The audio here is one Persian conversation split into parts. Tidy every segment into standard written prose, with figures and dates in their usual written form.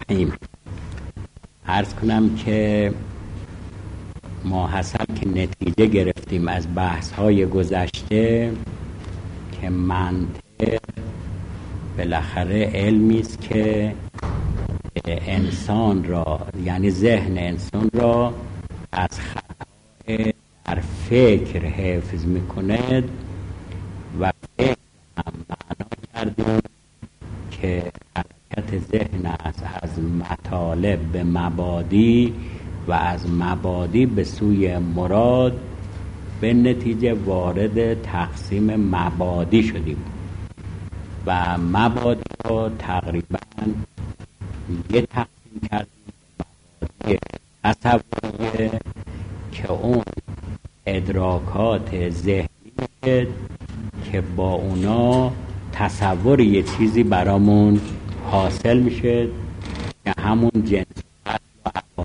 عرض کنم که ماحصل که نتیجه گرفتیم از بحث‌های گذشته که منطق بالاخره علمی است که انسان را، یعنی ذهن انسان را از خطای در فکر حفظ می‌کند و فکر هم معنا کردیم که حرکت ذهن است از مطالب به مبادی و از مبادی به سوی مراد. به نتیجه وارد تقسیم مبادی شدیم و مبادی را تقریبا یه تقسیم کردیم مبادی تصوریه که اون ادراکات ذهنی میشه که با اونا تصور یه چیزی برامون حاصل میشه که همون جنس و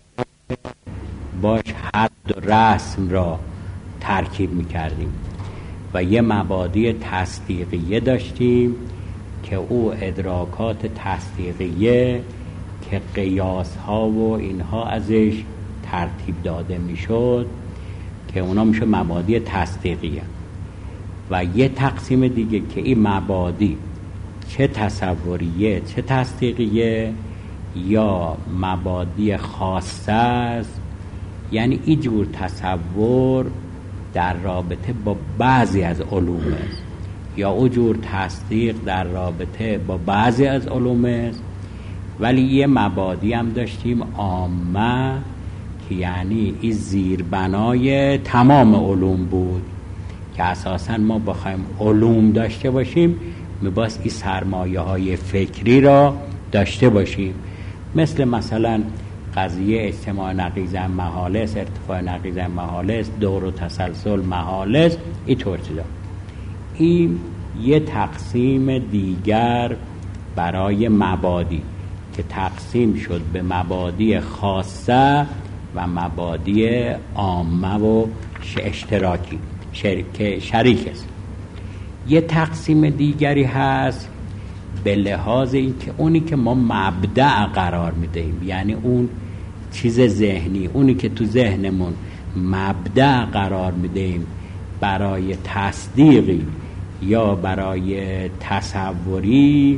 باش حد و رسم را ترکیب میکردیم و یه مبادی تصدیقیه داشتیم که او ادراکات تصدیقیه که قیاس ها و اینها ازش ترتیب داده میشد که اونا میشه مبادی تصدیقیه. و یه تقسیم دیگه که این مبادی چه تصوریه چه تصدیقیه یا مبادی خاصه است، یعنی این جور تصور در رابطه با بعضی از علوم است یا او جور تصدیق در رابطه با بعضی از علوم است. ولی یه مبادی هم داشتیم عامه که یعنی این زیربنای تمام علوم بود که اساساً ما بخوایم علوم داشته باشیم میباید این سرمایه های فکری را داشته باشیم، مثلا قضیه اجتماع نقیضه محال است، ارتفاع نقیضه محال است، دور و تسلسل محال است. اینطور چیزا. این یه تقسیم دیگر برای مبادی که تقسیم شد به مبادی خاصه و مبادی عامه و اشتراکی که شریک است. یه تقسیم دیگری هست به لحاظ این که اونی که ما مبدأ قرار میدهیم، یعنی اون چیز ذهنی، اونی که تو ذهنمون مبدأ قرار میدهیم برای تصدیقی یا برای تصوری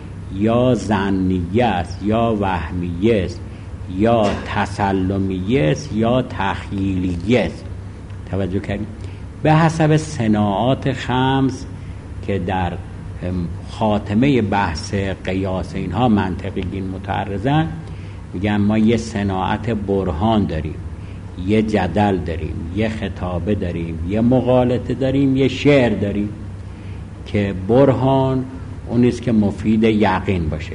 یا ظنیه است یا وهمیه است یا تسلمیه است یا تخیلیه است. توجه کردید؟ به حسب صناعات خمس که در خاتمه بحث قیاس اینها منطقیین متعرضن، میگن ما یه صناعت برهان داریم، یه جدل داریم، یه خطابه داریم، یه مغالطه داریم، یه شعر داریم. که برهان اونیست که مفید یقین باشه،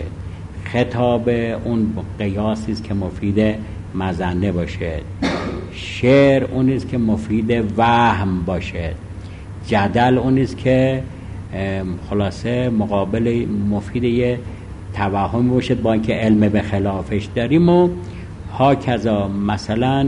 خطابه اون قیاسی است که مفید مظنه باشه، شعر اونیست که مفید وهم باشه، جدل اونیست که خلاصه مقابل مفید یه توهم باشه با اینکه علم به خلافش داریم و هاکذا. مثلا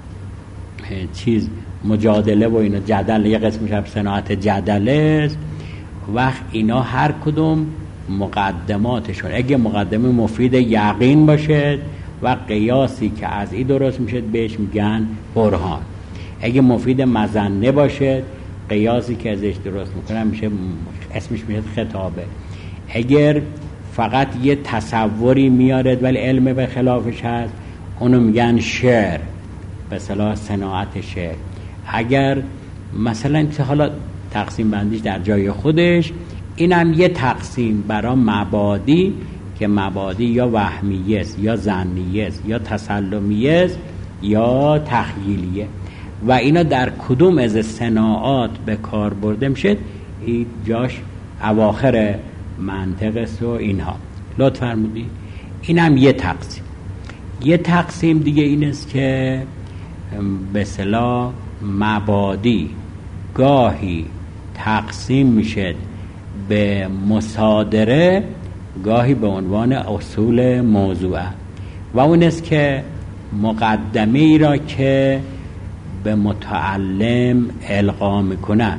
چیز مجادله و اینا، جدل یه قسمش هم صناعت جدله است. وقت اینا هر کدوم مقدماتشون اگه مقدمه مفید یقین باشه و قیاسی که از این درست میشه بهش میگن برهان، اگه مفید مظنه باشه قیاسی که ازش درست میکنن میشه اسمش میشه خطابه. اگر فقط یه تصوری میارد ولی علم به خلافش هست اونو میگن شعر، به اصطلاح صناعت شعر. اگر مثلا حالا تقسیم بندیش در جای خودش، اینم یه تقسیم برای مبادی که مبادی یا وهمیه است یا ظنیه است یا تسلمیه است یا تخیلیه و اینا در کدوم از صناعات به کار برده میشه این جاش اواخر منطق است و اینها. لطف فرمودید. اینم یه تقسیم. یه تقسیم دیگه این است که به اصطلاح مبادی گاهی تقسیم میشه به مصادره، گاهی به عنوان اصول موضوعه و اون است که مقدمه ای را که به متعلم القا میکنه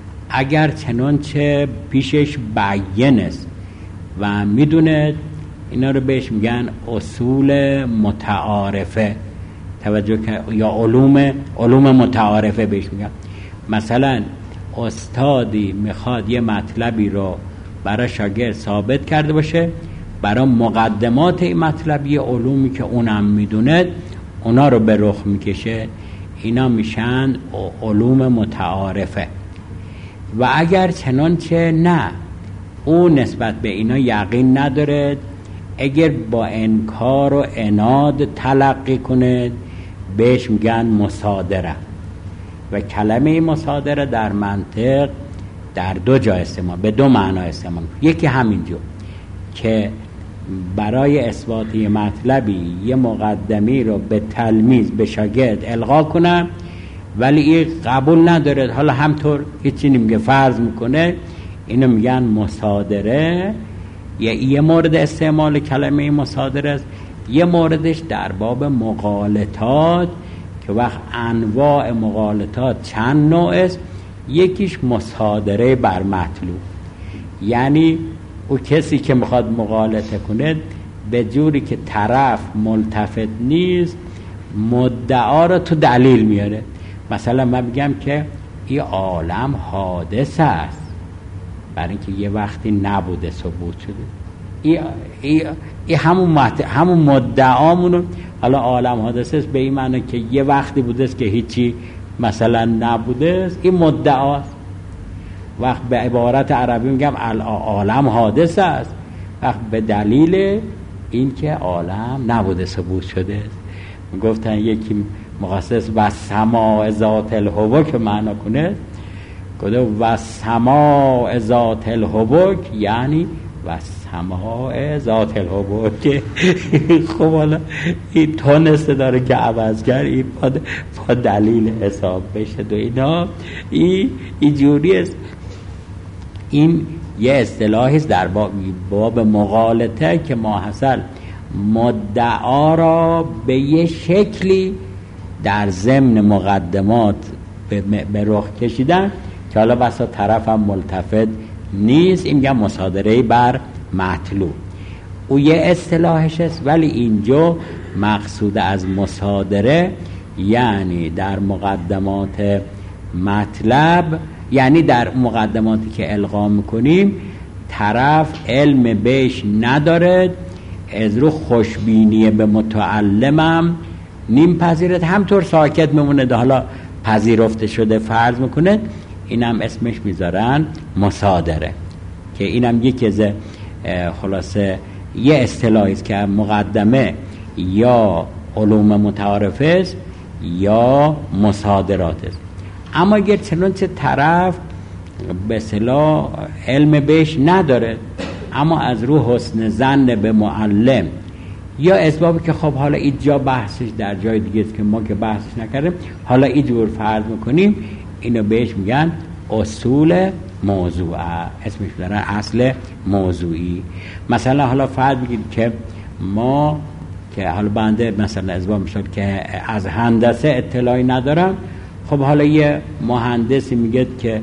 اگر چنانچه پیشش بیان است و میدونه اینا رو بهش میگن اصول متعارفه، توجه یا علوم متعارفه بهش میگن. مثلا استادی میخواد یه مطلبی رو برای شاگرد ثابت کرده باشه، برای مقدمات این مطلب یه علومی که اونم میدونه اونا رو به رخ میکشه، اینا میشن علوم متعارفه. و اگر چنانچه نه اون نسبت به اینا یقین نداره، اگر با انکار و عناد تلقی کنه بهش میگن مصادره. و کلمه مصادره در منطق در دو جا استعمال، به دو معنا استعمال. یکی همینجور که برای اثبات یه مطلبی یه مقدمی رو به تلمیذ به شاگرد القا کنم ولی این قبول نداره، حالا همطور هیچی نمیگه، فرض میکنه، اینو میگن مصادره. یه مورد استعمال کلمه مصادره است. یه موردش در باب مغالطات که وقت انواع مغالطات چند نوع است، یکیش مصادره بر مطلوب، یعنی او کسی که میخواد مغالطه کنه به جوری که طرف ملتفت نیست مدعا رو تو دلیل میاره. مثلا من بگم که این عالم حادث است، برای اینکه یه وقتی نبوده ثبوت شده. این همون مدعامونو، حالا عالم حادث است به این معنی که یه وقتی بوده است که هیچی مثلا نبوده است، این مدعاست. وقت به عبارت عربی میگم عالم حادث است، وقت به دلیل این که عالم نبوده ثبوت شده است. گفتن یکی مخصص و سماع ذات الحبک معنا کنه، گفته و سماع ذات الحبک یعنی و سماع ذات الحبک. خب حالا این تونسته داره که عوض کرد، این با دلیل حساب بشه و اینا، این جوری است. این یه اصطلاحی است در باب مغالطه که ماحصل مدعا را به یه شکلی در ضمن مقدمات به رخ کشیدن که حالا بسا طرف هم ملتفت نیست، این میگن مصادره بر مطلوب. او یه اصطلاحش است، ولی اینجا مقصود از مصادره یعنی در مقدمات مطلب، یعنی در مقدماتی که القا میکنیم طرف علم بهش نداره، از رو خوشبینی به متعلمم نیم پذیرت، همطور ساکت میمونه، حالا پذیرفته شده فرض میکنه، اینم اسمش میذارن مصادره. که اینم یکی از خلاصه یه اصطلاحی است که مقدمه یا علوم متعارفه است یا مصادرات است. اما اگر چنانچه طرف به اصطلاح علم بهش نداره اما از رو حسن ظن به معلم یا اسبابی که خب حالا اینجا بحثش در جای دیگه است که ما که بحثش نکردیم، حالا اینجور فرض میکنیم، اینو بهش میگن اصول موضوعه، اسمش دارن اصل موضوعی. مثلا حالا فرض بگید که ما که حالا بنده مثلا اسباب میشد که از هندسه اطلاعی ندارم، خب حالا یه مهندسی میگه که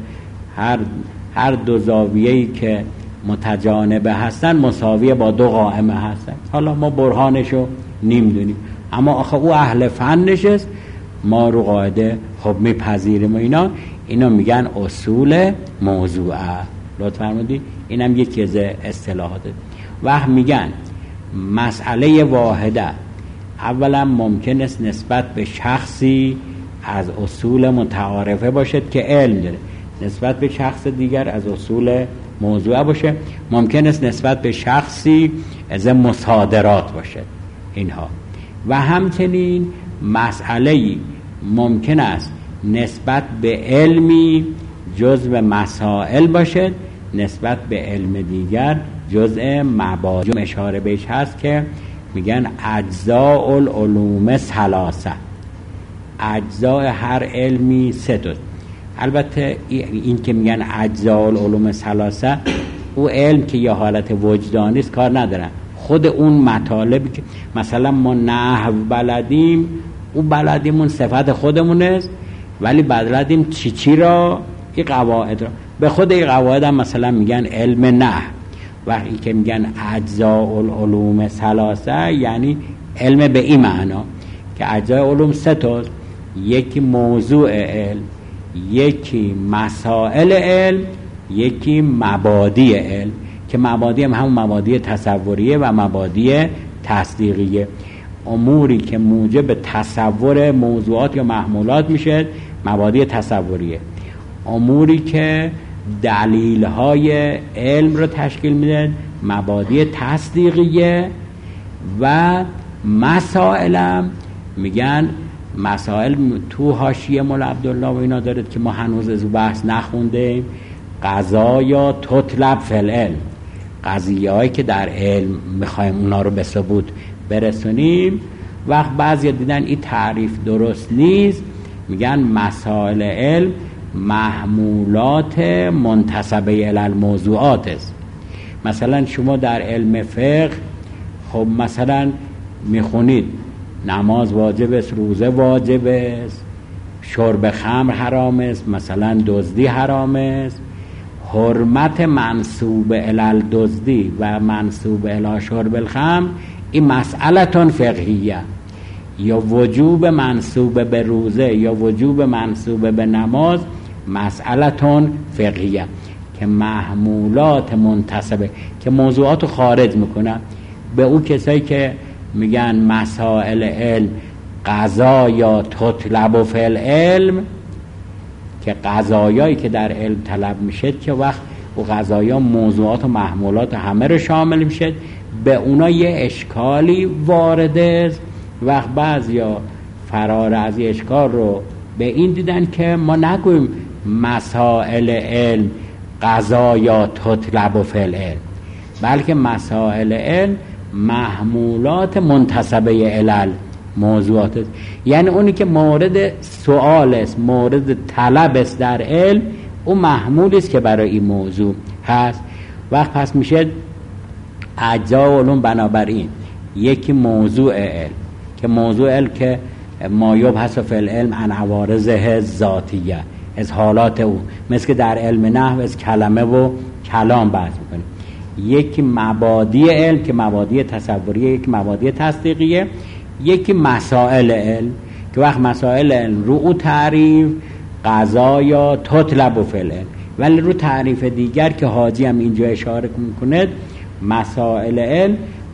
هر دو زاویه‌ای که متجانبه هستن مساویه با دو قائمه هستن. حالا ما برهانشو نمیدونیم، اما آخه او اهل فنش است، ما رو قاعده خب میپذیریم و اینا میگن اصول موضوعه. لطف فرمودید. اینم یکی از اصطلاحاته. و میگن مسئله واحده اولا ممکن است نسبت به شخصی از اصول متعارفه باشد که علم داره، نسبت به شخص دیگر از اصول موضوعه باشه، ممکن است نسبت به شخصی از مصادرات باشد اینها. و همچنین مسئله ممکن است نسبت به علمی جزء مسائل باشد، نسبت به علم دیگر جزء مبادی. اشاره بهش هست که میگن اجزاء العلوم ثلاثه، اجزاء هر علمی سه تا. البته این که میگن اجزاء العلوم ثلاثه، او علم که یه حالت وجدانی است کار ندارن، خود اون مطالبی که مثلا ما نحو بلدیم، اون بلدیمون صفت خودمون است، ولی بلدیم چی را، این قواعد را، به خود این قواعد هم مثلا میگن علم نحو. وقتی که میگن اجزاء العلوم ثلاثه یعنی علم به این معنا که اجزاء علوم سه تاست، یکی موضوع علم، یکی مسائل علم، یکی مبادی علم، که مبادی هم همون مبادی تصوریه و مبادی تصدیقیه، اموری که موجب تصور موضوعات یا محمولات میشه مبادی تصوریه، اموری که دلیل‌های علم رو تشکیل میده مبادی تصدیقیه، و مسائلم میگن مسائل تو حاشیه مولا عبدالله و اینا دارد که ما هنوز از بحث نخونده، قضایا تطلب فی العلم، قضیه‌ای که در علم میخوایم اونا رو به ثبوت برسونیم. وقت بعضی دیدن این تعریف درست نیست، میگن مسائل علم محمولات منتسبه الی الموضوعات است. مثلا شما در علم فقه خب مثلا میخونید نماز واجب است، روزه واجب است، شرب خمر حرام است، مثلا دزدی حرام است، حرمت منسوب الی الدزدی و منسوب الی شرب الخمر این مسئلتون فقهیه، یا وجوب منسوب به روزه یا وجوب منسوب به نماز مسئلتون فقهیه، که محمولات منتسبه که موضوعاتو خارج میکنن به اون کسایی که میگن مسائل علم قضایا تطلب فی العلم، که قضایایی که در علم طلب میشه که وقت و قضایا موضوعات و محمولات همه رو شامل میشه، به اونا یه اشکالی وارده است. وقت بعضیا فرار از این اشکال رو به این دیدن که ما نگویم مسائل علم قضایا تطلب فی العلم، بلکه مسائل علم محمولات منتسبه الی موضوعات است، یعنی اونی که مورد سوال است، مورد طلب است در علم، اون محمول است که برای این موضوع هست. وقت پس میشه اجزاء علوم بنابراین یکی موضوع علم، که موضوع علم که ما یبحث فی العلم عن عوارضه ذاتیه، از حالات او، مثل که در علم نحو از کلمه و کلام بحث میکنه. یکی مبادی علم که مبادی تصوریه، یکی مبادی تصدیقیه، یکی مسائل علم که وقت مسائل علم رو او تعریف قضایا تطلب فی العلم، ولی رو تعریف دیگر که حاجی هم اینجا اشاره میکنه مسائل علم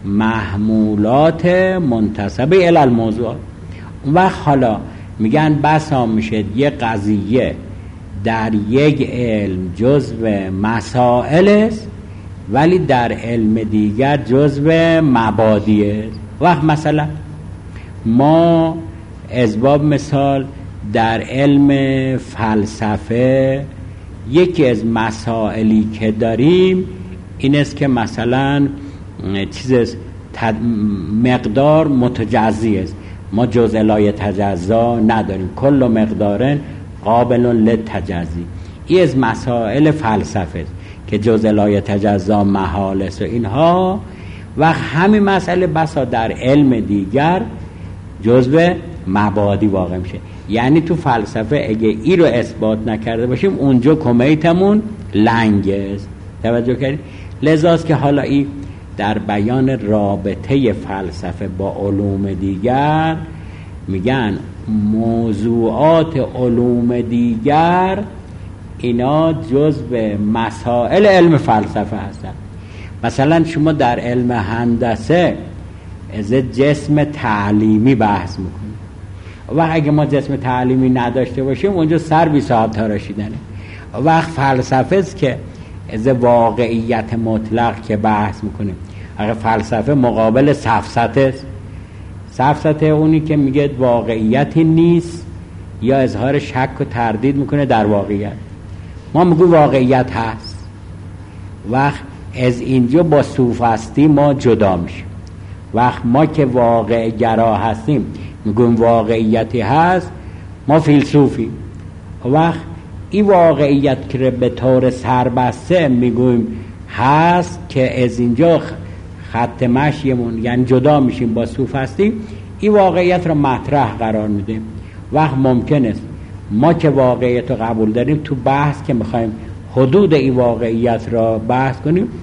محمولات منتسبه الی الموضوع. اون وقت حالا میگن بسا میشه یه قضیه در یک علم جزو مسائل است ولی در علم دیگر جزو مبادی است. وقت مثلا ما از باب مثال در علم فلسفه یکی از مسائلی که داریم این است که مثلا مقدار متجزی است، ما جزء لا یتجزا نداریم، کل مقدار قابل للتجزی. این از مسائل فلسفه است که جزء لا یتجزا محال است و اینها. و همین مسئله بسا در علم دیگر جزء مبادی واقع میشه، یعنی تو فلسفه اگه ای رو اثبات نکرده باشیم اونجا کمیتمون لنگ است. توجه کردید؟ لذاست که حالا این در بیان رابطه فلسفه با علوم دیگر میگن موضوعات علوم دیگر اینا جزء مسائل علم فلسفه هستن. مثلا شما در علم هندسه از جسم تعلیمی بحث میکنید و اگه ما جسم تعلیمی نداشته باشیم اونجا سر بی صاحب تراشیدنه. وقت فلسفه است که از واقعیت مطلق که بحث میکنیم. اگه فلسفه مقابل سفسطه است، سفسطه اونی که میگه واقعیتی نیست یا اظهار شک و تردید میکنه در واقعیت. ما میگویم واقعیت هست. وقت از اینجا با سوفستی ما جدا میشیم. وقت ما که واقع گرا هستیم میگویم واقعیتی هست، ما فیلسوفی. وقت این واقعیت که به طور سربسته میگویم هست که از اینجا خط مشیمون یعنی جدا میشیم با سوفستی، این واقعیت رو مطرح قرار میدیم. وقت ممکن است ما که واقعیت رو قبول داریم تو بحث که میخوایم حدود این واقعیت را بحث کنیم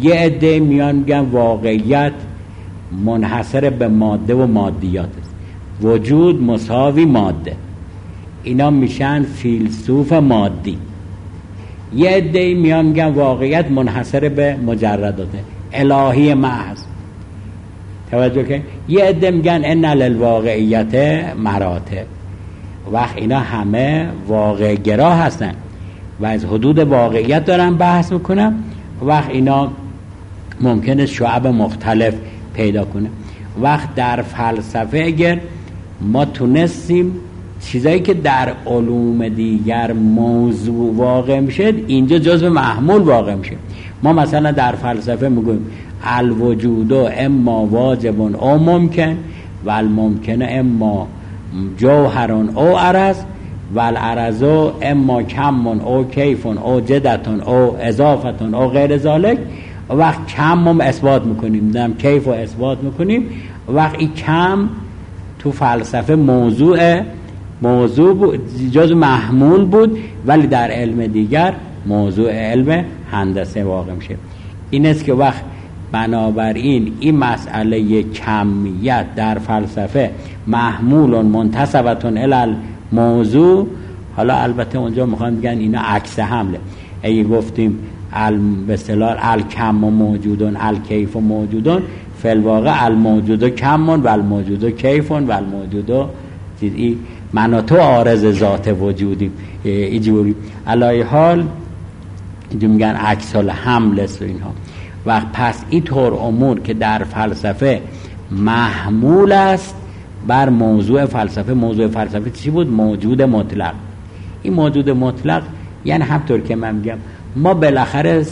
یه عده میان میگن واقعیت منحصر به ماده و مادیات است، وجود مساوی ماده، اینا میشن فیلسوف مادی. یه عده میان میگن واقعیت منحصر به مجرداته، الهی محض. توجه کن. یه عده میگن ان للواقعیت مراتب. وقت اینا همه واقع گرا هستن و از حدود واقعیت دارن بحث میکنن. وقت اینا ممکنه شعب مختلف پیدا کنه. وقت در فلسفه اگر ما تونستیم چیزایی که در علوم دیگر موضوع واقع میشه اینجا جزء محمول واقع میشه. ما مثلا در فلسفه میگویم الوجود اما واجب او ممکن و الممکن اما جوهر او عرض و العرض اما کم او کیف او جدت او اضافت او غیر ذالک. وقت کم اثبات میکنیم، نم کیف رو اثبات میکنیم. وقت این کم تو فلسفه موضوع بود، جز محمول بود، ولی در علم دیگر موضوع علم هندسه واقع میشه. این است که وقت بنابراین این مسئله کمیت در فلسفه محمول منتسبتون الی الموضوع. حالا البته اونجا میخوان بگن اینا عکس حمله. اگه گفتیم به اصطلاح الکم موجودون الکیف موجودون، فی الواقع الموجود کم و الموجود کیف و الموجود چیزی مناطو عارض ذات وجودی اینجوری. علی حال اینجا میگن عکس الحمل است و اینها. و پس این طور امور که در فلسفه محمول است بر موضوع فلسفه. موضوع فلسفه چی بود؟ موجود مطلق. این موجود مطلق یعنی همطور که من میگم ما بالاخره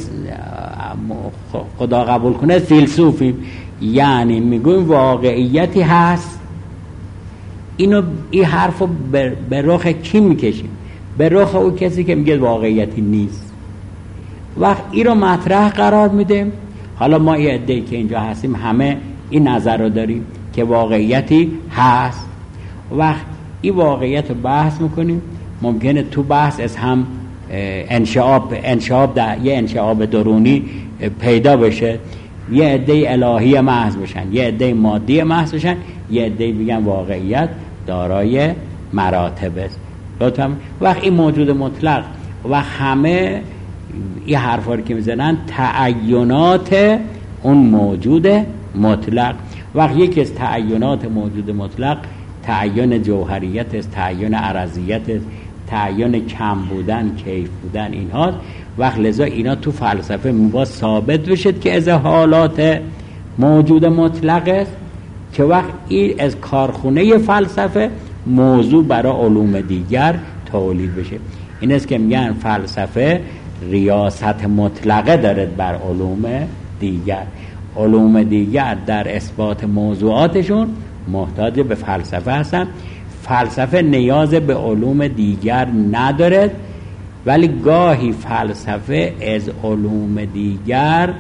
خدا قبول کنه فیلسوفیم، یعنی میگویم واقعیتی هست. این حرفو به رخ کی میکشیم؟ به رخ او کسی که میگه واقعیتی نیست. وقت این رو مطرح قرار میدیم. حالا ما یه عده‌ای که اینجا هستیم همه این نظر رو داریم که واقعیتی هست. وقت این واقعیت رو بحث میکنیم. ممکنه تو بحث از هم انشعاب در یه انشعاب درونی پیدا بشه. یه عده الهی محض بشن، یه عده مادی محض بشن، یه عده بگن واقعیت دارای مراتب است. وقت این موجود مطلق و همه این حرفا رو که میزنن تعینات اون موجود مطلق. وقت یکی از تعینات موجود مطلق تعین جوهریت است، تعین عرضیت است، تعین کم بودن، کیف بودن، اینها. وقت لذا اینا تو فلسفه میباید ثابت بشد که از حالات موجود مطلق است که وقت این از کارخونه فلسفه موضوع برای علوم دیگر تولید بشه. این است که میگن فلسفه ریاست مطلقه دارد بر علوم دیگر. علوم دیگر در اثبات موضوعاتشون محتاج به فلسفه هستن. فلسفه نیاز به علوم دیگر ندارد، ولی گاهی فلسفه از علوم دیگر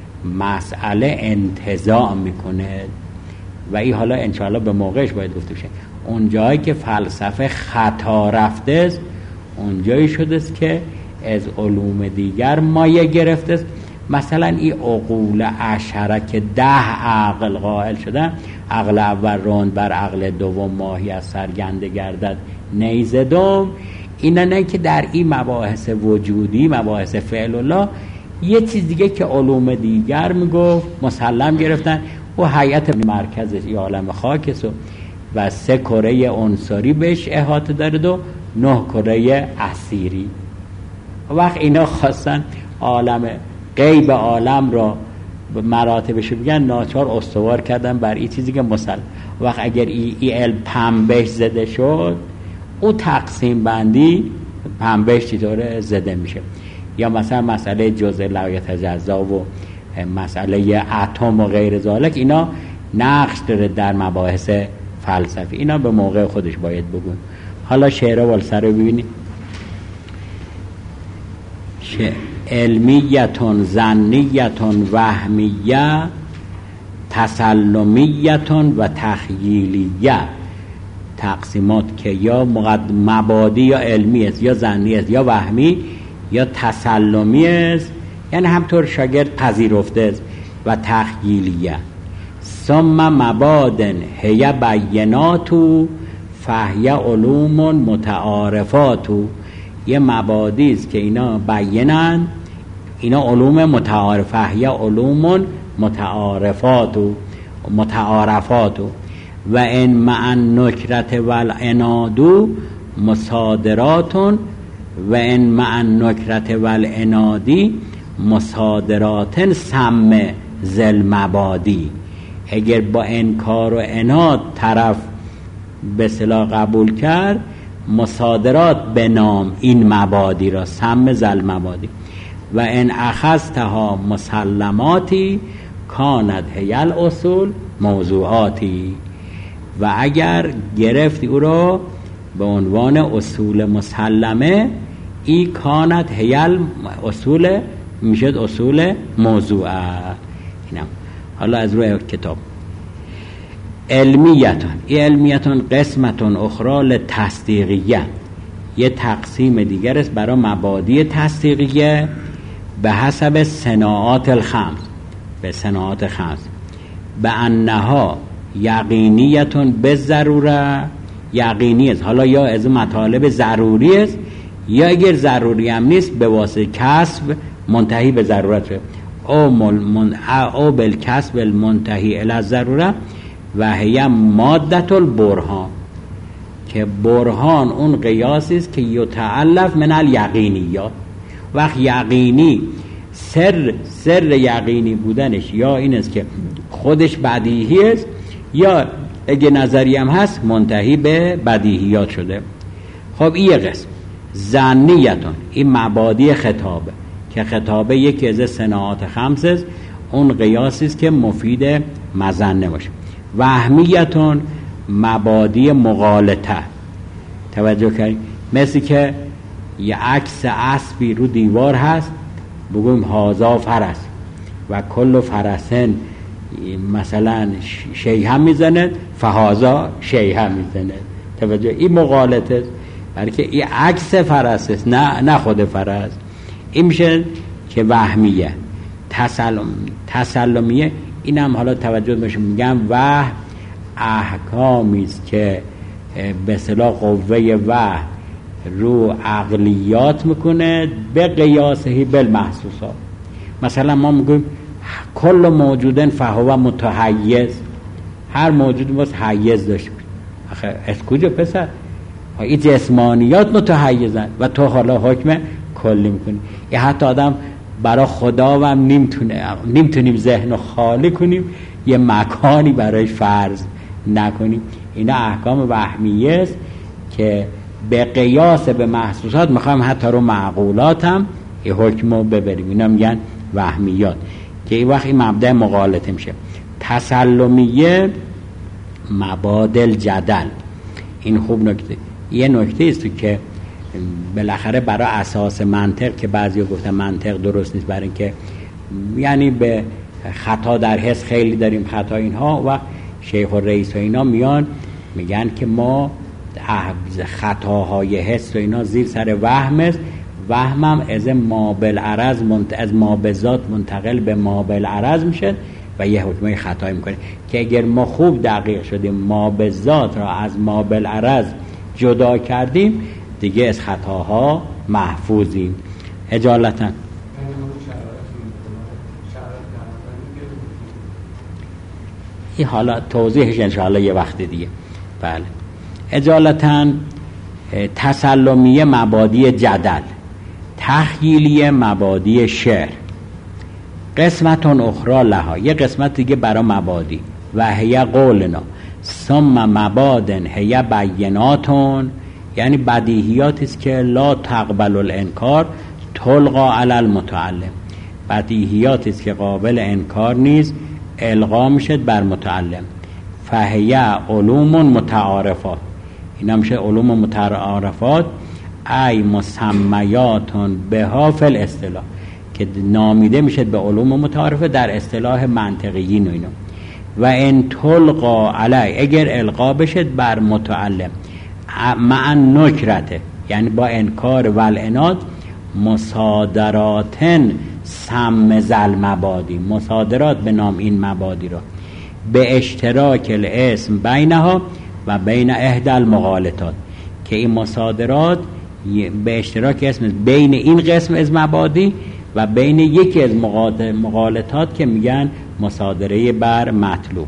مسئله انتزاع میکنه و این حالا انشاءالله به موقعش باید گفته بشه. اون جایی که فلسفه خطا رفته است اونجایی شده است که از علوم دیگر مایه گرفته است. مثلا این عقول عشره که 10 عقل قائل شدن، عقل اول راند بر عقل دوم ماهی از سرگنده گردد نیزه دوم، اینا نه که در این مباحث وجودی، مباحث فعل الله، یه چیز دیگه که علوم دیگر میگفت مسلم گرفتن. و هیئت مرکزش ای عالم خاک و 3 کره عنصری بهش احاطه داره و 9 کره اسیری. وقت اینا خواستن عالم غیب عالم را به مراتبش بگن، ناچار استوار کردن بر این چیزی که مسلم. وقت اگر ای علم پنبهش زده شد، او تقسیم بندی پنبهش چطوره زده میشه. یا مثلا مسئله جزء لا یتجزا و مسئله اتم و غیر ذالک، اینا نقش داره در مباحث فلسفی. اینا به موقع خودش باید بگون. حالا شعر والسر رو ببینید. علمیتون، ظنیتون، وهمیه، تسلمیتون و تخییلیه. تقسیمات که یا مبادی یا علمی است، یا ظنی است، یا وهمی، یا تسلمی است، یعنی همطور شاگرد پذیرفته است و تخییلیه. ثم مبادن هی بیناتو فهی علوم متعارفاتو، یه مبادی است که اینا بینن، اینا علوم متعارفه، هی علوم متعارفاتو و ان مع النکرت والعنادو مصادراتون و ان مع النکرت والعنادی مصادراتن سم ذل مبادی. اگر با انکار و عناد طرف به اصطلاح قبول کرد، مصادرات به نام این مبادی را سم ذل مبادی. و ان اخذتها مسلماتی کانت هی الاصول موضوعاتی، و اگر گرفتی او را به عنوان اصول مسلمه، ای کانت هی اصول میشد اصول موضوعه. اینم حالا از روی کتاب. علمیتون، این علمیتون قسمتون اخرى لتصدیقیه، یه تقسیم دیگر است برای مبادی تصدیقیه به حسب صناعات الخمس، به صناعات خمس، به انها یقینیتون به ضروره، یقینی است، حالا یا از مطالب ضروری است یا اگر ضروری هم نیست به واسطه کسب منتهی به ضرورت او بالکسب المنتهی الی الضروره و هی مادة البرهان، که برهان اون قیاسی است که یتعلف من الیقینیات. وقت یقینی سر یقینی بودنش یا این است که خودش بدیهی است، یا اگه نظری هم هست منتهی به بدیهیات شده. خب این قسم ظنیتون، این مبادی خطابه که خطابه یکی از صناعات خمس است، اون قیاسی است که مفید مظنه باشه. وهمیتون مبادی مغالطه، توجه کنید، مثل که یه عکس اسبی رو دیوار هست بگویم هازا فرس و کل فرسن مثلا شیء هم میزنه فهازا شیء هم میزنه، توجه، این مغالطه است، بلکه این عکس فرس است نه خود فرس. این میشه که وهمیه. تسلمیه اینم حالا توجه بشه، میگم وهم احکامی است که به اصطلاح قوه وهم رو عقلیات میکنه به قیاسه بالمحسوسات. مثلا ما میگیم کل موجودن فهو متحیز، هر موجود باز حیز داشت. آخه از کجا پسر؟ این جسمانیات متحیزن و تو حالا حکم کلی میکنی. یه حتی آدم برای خدا هم نمیتونیم ذهن رو خالی کنیم، یه مکانی برای فرض نکنیم. اینا احکام وهمیه است که به قیاس به محسوسات میخوایم حتی رو معقولات هم یه حکم رو ببریم. اینا میگن وهمیات که این وقت این مبدأ مغالطه میشه. تسلمیه مبادل جدل. این خوب نکته، یه نکته است که بالاخره برای اساس منطق که بعضیا گفتن منطق درست نیست، برای اینکه یعنی به خطا در حس خیلی داریم خطا اینها، و شیخ الرئیس و اینا میان میگن که ما خطاهای حس و اینا زیر سر وهم است، وهمم از ما بالعرض از ما به ذات منتقل به ما بالعرض میشه و یه حکمه خطایی میکنه که اگر ما خوب دقیق شدیم ما به ذات را از ما بالعرض جدا کردیم دیگه از خطاها محفوظیم. اجالتا این حالا توضیحش انشاءالله یه وقت دیگه. بله. اجالتا تسلمیه مبادی جدل، تخییلیه مبادی شعر. قسمتون اخرى لها، یه قسمت دیگه برای مبادی و هی قولنا ثم مبادن هی بیناتون، یعنی بدیهیاتی است که لا تقبل الانکار تلقا علی المتعلم، بدیهیاتی است که قابل انکار نیست القا میشد بر متعلم. فهی علوم متعارفات، اینا میشه علوم متعارفات، ای مسمیاتون بها فی الاصطلاح، که نامیده میشه به علوم متعارفه در اصطلاح منطقیین و اینا. و ان تلقا علی، اگر القا بشد بر متعلم مع نکرته، یعنی با انکار و العناد مصادراتن سم زل مبادی، مصادرات به نام این مبادی را، به اشتراک الاسم بینها و بین احدى المغالطات، که این مصادرات به اشتراک اسم بین این قسم از مبادی و بین یکی از مغالطات که میگن مصادره بر مطلوب.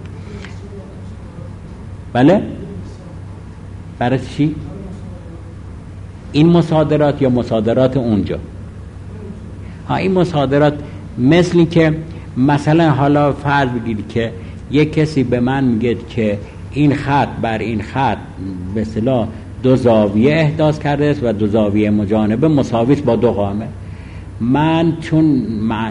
بله؟ برای چی؟ این مصادرات یا مصادرات اونجا؟ این مصادرات مثلی که مثلا حالا فرض بگیرید که یک کسی به من میگه که این خط بر این خط به اصطلاح دو زاویه احداث کرده است و دو زاویه مجانبه مساوی است با دو قامه. من چون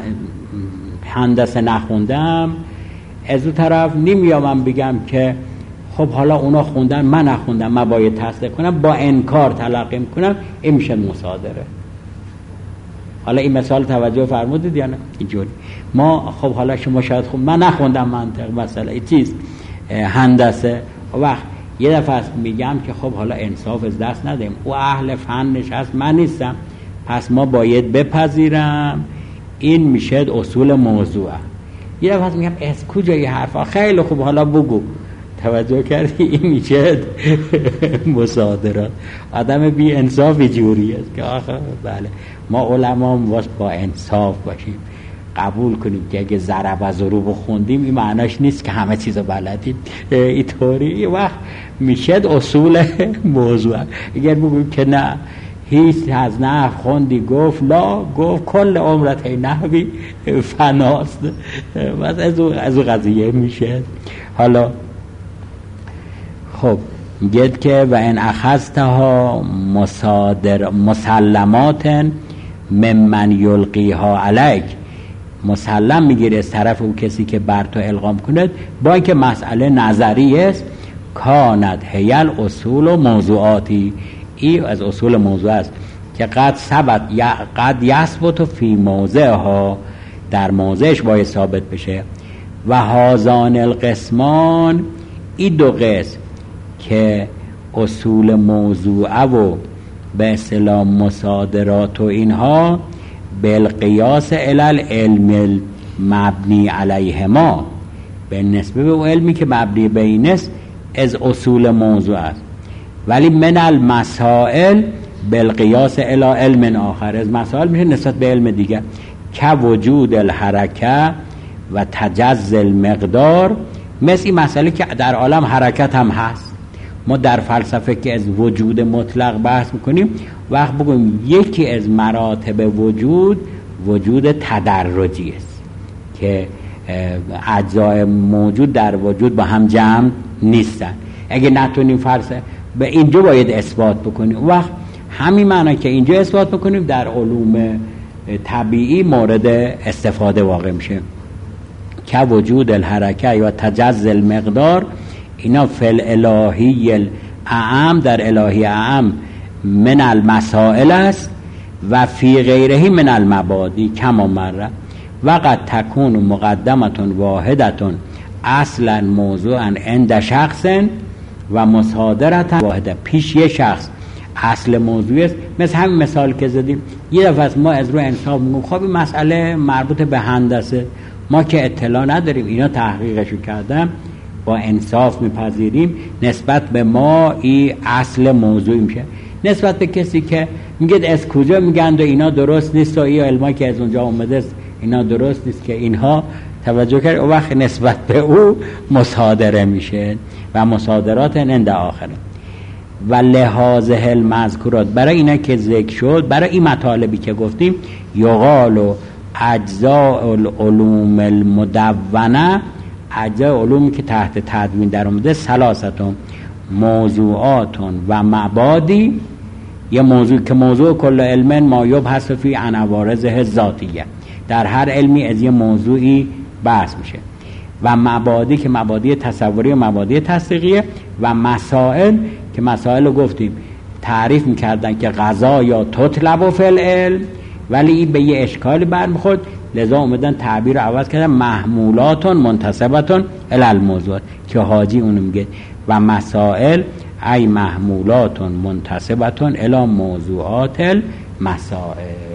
هندسه نخوندم از اون طرف نمیام بگم که خب حالا اونا خوندن من نخوندم، من باید تصدیق کنم، با انکار تلقی میکنم، این میشه مصادره. حالا این مثال توجه فرمودید یا نه؟ اینجوری ما خب حالا شما شاید خب من نخوندم منطق مثلا این چیز هندسه، وقت یه دفعه میگم که خب حالا انصاف از دست ندیم، او اهل فن نشست من نیستم، پس ما باید بپذیرم این میشه اصول موضوع. یه دفعه میگم از کجای حرفا؟ خیلی خوب حالا بگو. توجه کردی؟ این میشه مصادرات. آدم بی انصافی جوری است که آخه بله ما علما با انصاف باشیم، قبول کنیم که اگه ضرب و ضروب خوندیم این معناش نیست که همه چیزو بلدیم. اینطوری وقت میشه اصول موضوع. اگر بگیم که نه هیچ از نحو خوندی، گفت لا، گفت کل عمرت نحوی فناست، بس از اون قضیه میشه. حالا خب گید که و ان اخذتها مسلمات ممن یلقیها علیک، مسلم میگیره از طرف اون کسی که بر تو القام کند، با اینکه مسئله نظری است. کانت هیل اصول و موضوعاتی، این از اصول موضوع است که قد یثبت فی موضعها، در موضعش باید ثابت بشه. و هازان القسمان، این دو قسم که اصول موضوعه و به اصطلاح مصادرات و اینها بالقیاس العلم مبنی علیهما، به نسبه به علمی که مبنی بین است از اصول موضوع است. ولی من المسائل بالقیاس الی علم آخر، از مسائل میشه نسبت به علم دیگه، که وجود الحرکه و تجزل المقدار، مثل این مسئله که در عالم حرکت هم هست. ما در فلسفه که از وجود مطلق بحث میکنیم، وقت بگویم یکی از مراتب وجود تدرجی است که اجزای موجود در وجود با هم جمع نیستن. اگه نتونیم فلسفه به اینجا باید اثبات بکنیم، وقت همین معنی که اینجا اثبات بکنیم در علوم طبیعی مورد استفاده واقع میشه. که وجود الحرکه یا تجزل المقدار، اینا فل الهی الاعم، در الهی اعم من المسائل است و فی غیره من المبادی کما مره. وقد تکون مقدمتون واحدتون اصلا موضوعا عند شخص و مصادرتا واحده، پیش یه شخص اصل موضوع است. مثل همین مثال که زدیم، یه دفعه ما از رو انصاف میگم خب این مسئله مربوط به هندسه، ما که اطلاع نداریم، اینا تحقیقشو کردم، با انصاف میپذیریم نسبت به ما این اصل موضوع میشه. نسبت به کسی که میگه از کجا میگن و اینا درست نیست و این علما که از اونجا اومده است اینا درست نیست، که اینها توجه کرد، اون وقت نسبت به او مصادره میشه و مصادرات عند آخره. و لحاظه المذکورات، برای اینا که ذکر شد، برای این مطالبی که گفتیم، یقال و اجزاء العلوم المدونه، اجزاء علومی که تحت تدوین در اومده، ثلاثتون موضوعاتون و مبادی، یه موضوع که موضوع کل علم ما یبحث فی عن عوارضه ذاتیه، در هر علمی از یه موضوعی بحث میشه، و مبادی که مبادی تصوری و مبادی تصدیقیه، و مسائل که مسائل رو گفتیم تعریف میکردن که قضا یا تطلب فی العلم، ولی این به یه اشکالی برمیخورد، لذا اومدن تعبیر رو عوض کردن، محمولاتون منتسبتون الی الموضوع، که حاجی اونو میگه و مسائل ای محمولاتون منتسبتون الی موضوعات مسائل.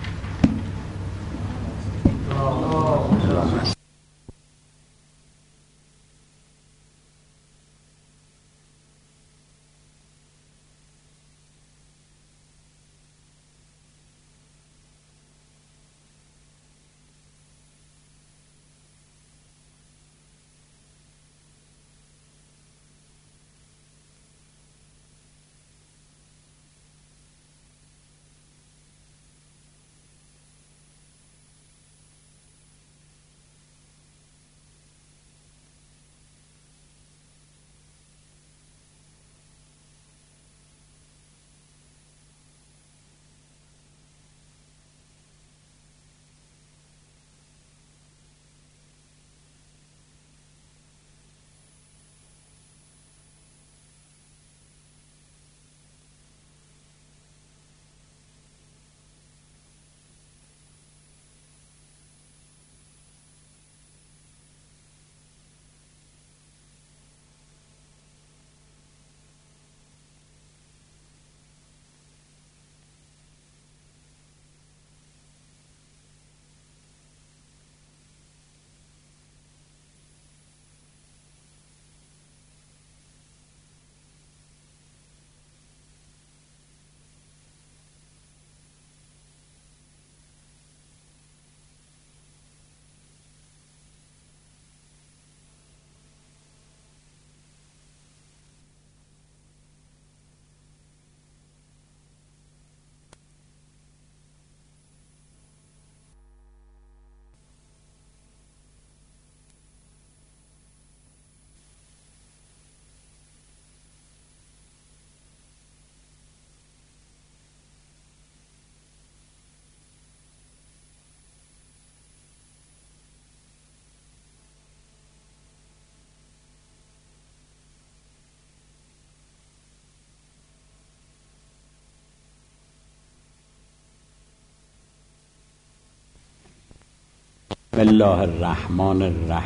بسم الله الرحمن الرحیم.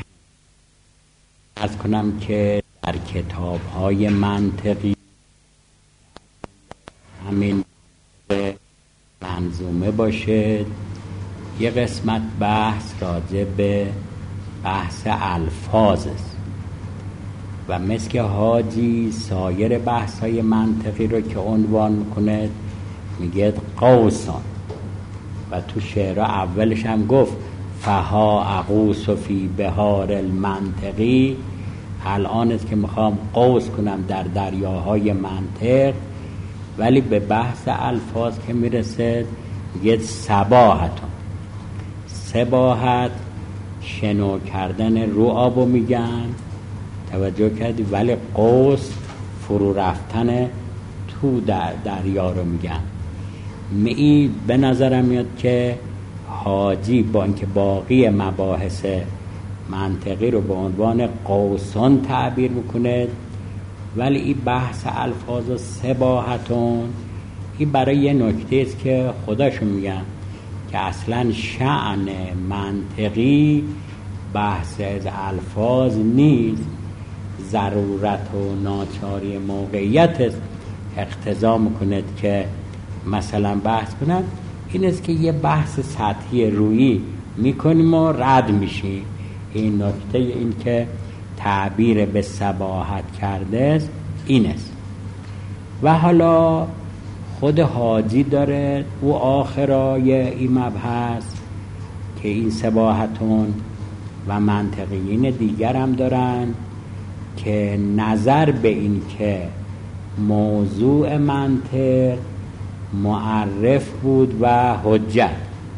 عرض کنم که در کتاب‌های منطقی همین منظومه باشه یه قسمت بحث راجع به بحث الفاظ است و مثل که حاجی سایر بحث‌های منطقی رو که عنوان میکنه میگه قوسان و تو شعر اولش هم گفت فها اغوص فی بحار المنطقی. الان است که میخوام قوس کنم در دریاهای منطق، ولی به بحث الفاظ که میرسه میگه سباحتون. سباحت شنو کردن رو آبو میگن، توجه کردی، ولی قوس فرو رفتن تو دریا رو میگن. می به نظرم میاد که حاجی با اینکه باقی مباحث منطقی رو به عنوان قوسان تعبیر میکنه، ولی این بحث الفاظ و سباحتون این برای یه نکته است که خودشون میگن که اصلا شأن منطقی بحث از الفاظ نیست، ضرورت و ناچاری موقعیت است اقتضا میکند که مثلا بحث کنن. این است که یه بحث سطحی رویی میکنیم و رد میشیم. این نکته این که تعبیر به سباحت کرده است این است. و حالا خود حاجی داره او آخرای این مبحث که این سباحتون و منطقیین دیگر هم دارن که نظر به این که موضوع منطق معرف بود و حجت.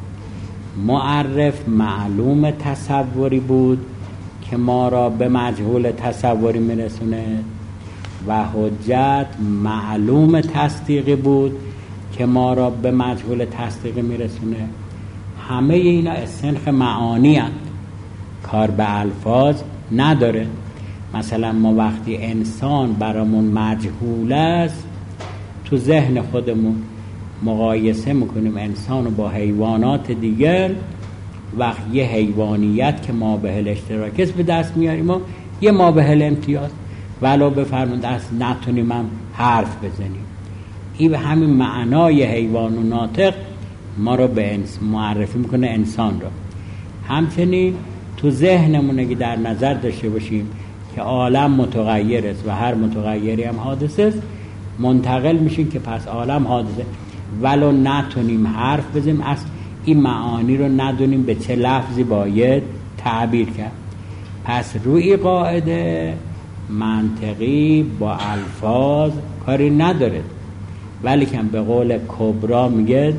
معرف معلوم تصوری بود که ما را به مجهول تصوری میرسونه و حجت معلوم تصدیقی بود که ما را به مجهول تصدیقی میرسونه. همه اینا استنخ معانی هست، کار به الفاظ نداره. مثلا ما وقتی انسان برامون مجهول است تو ذهن خودمون مقایسه میکنیم انسان رو با حیوانات دیگر، وقت یه حیوانیت که ما به هل اشتراک است به دست میاریم و یه ما به هل امتیاز، ولو بفرمود اصلا نتونیم هم حرف بزنیم. این به همین معنای حیوان و ناطق ما رو به معرفی میکنه انسان رو. همچنین تو ذهنمون اگه در نظر داشته باشیم که عالم متغیر است و هر متغیری هم حادثه است، منتقل میشیم که پس عالم حادثه، ولو نتونیم حرف بزنیم، از این معانی رو ندونیم به چه لفظی باید تعبیر کرد. پس روی قاعده منطقی با الفاظ کاری نداره، ولی که به قول کبرا میگه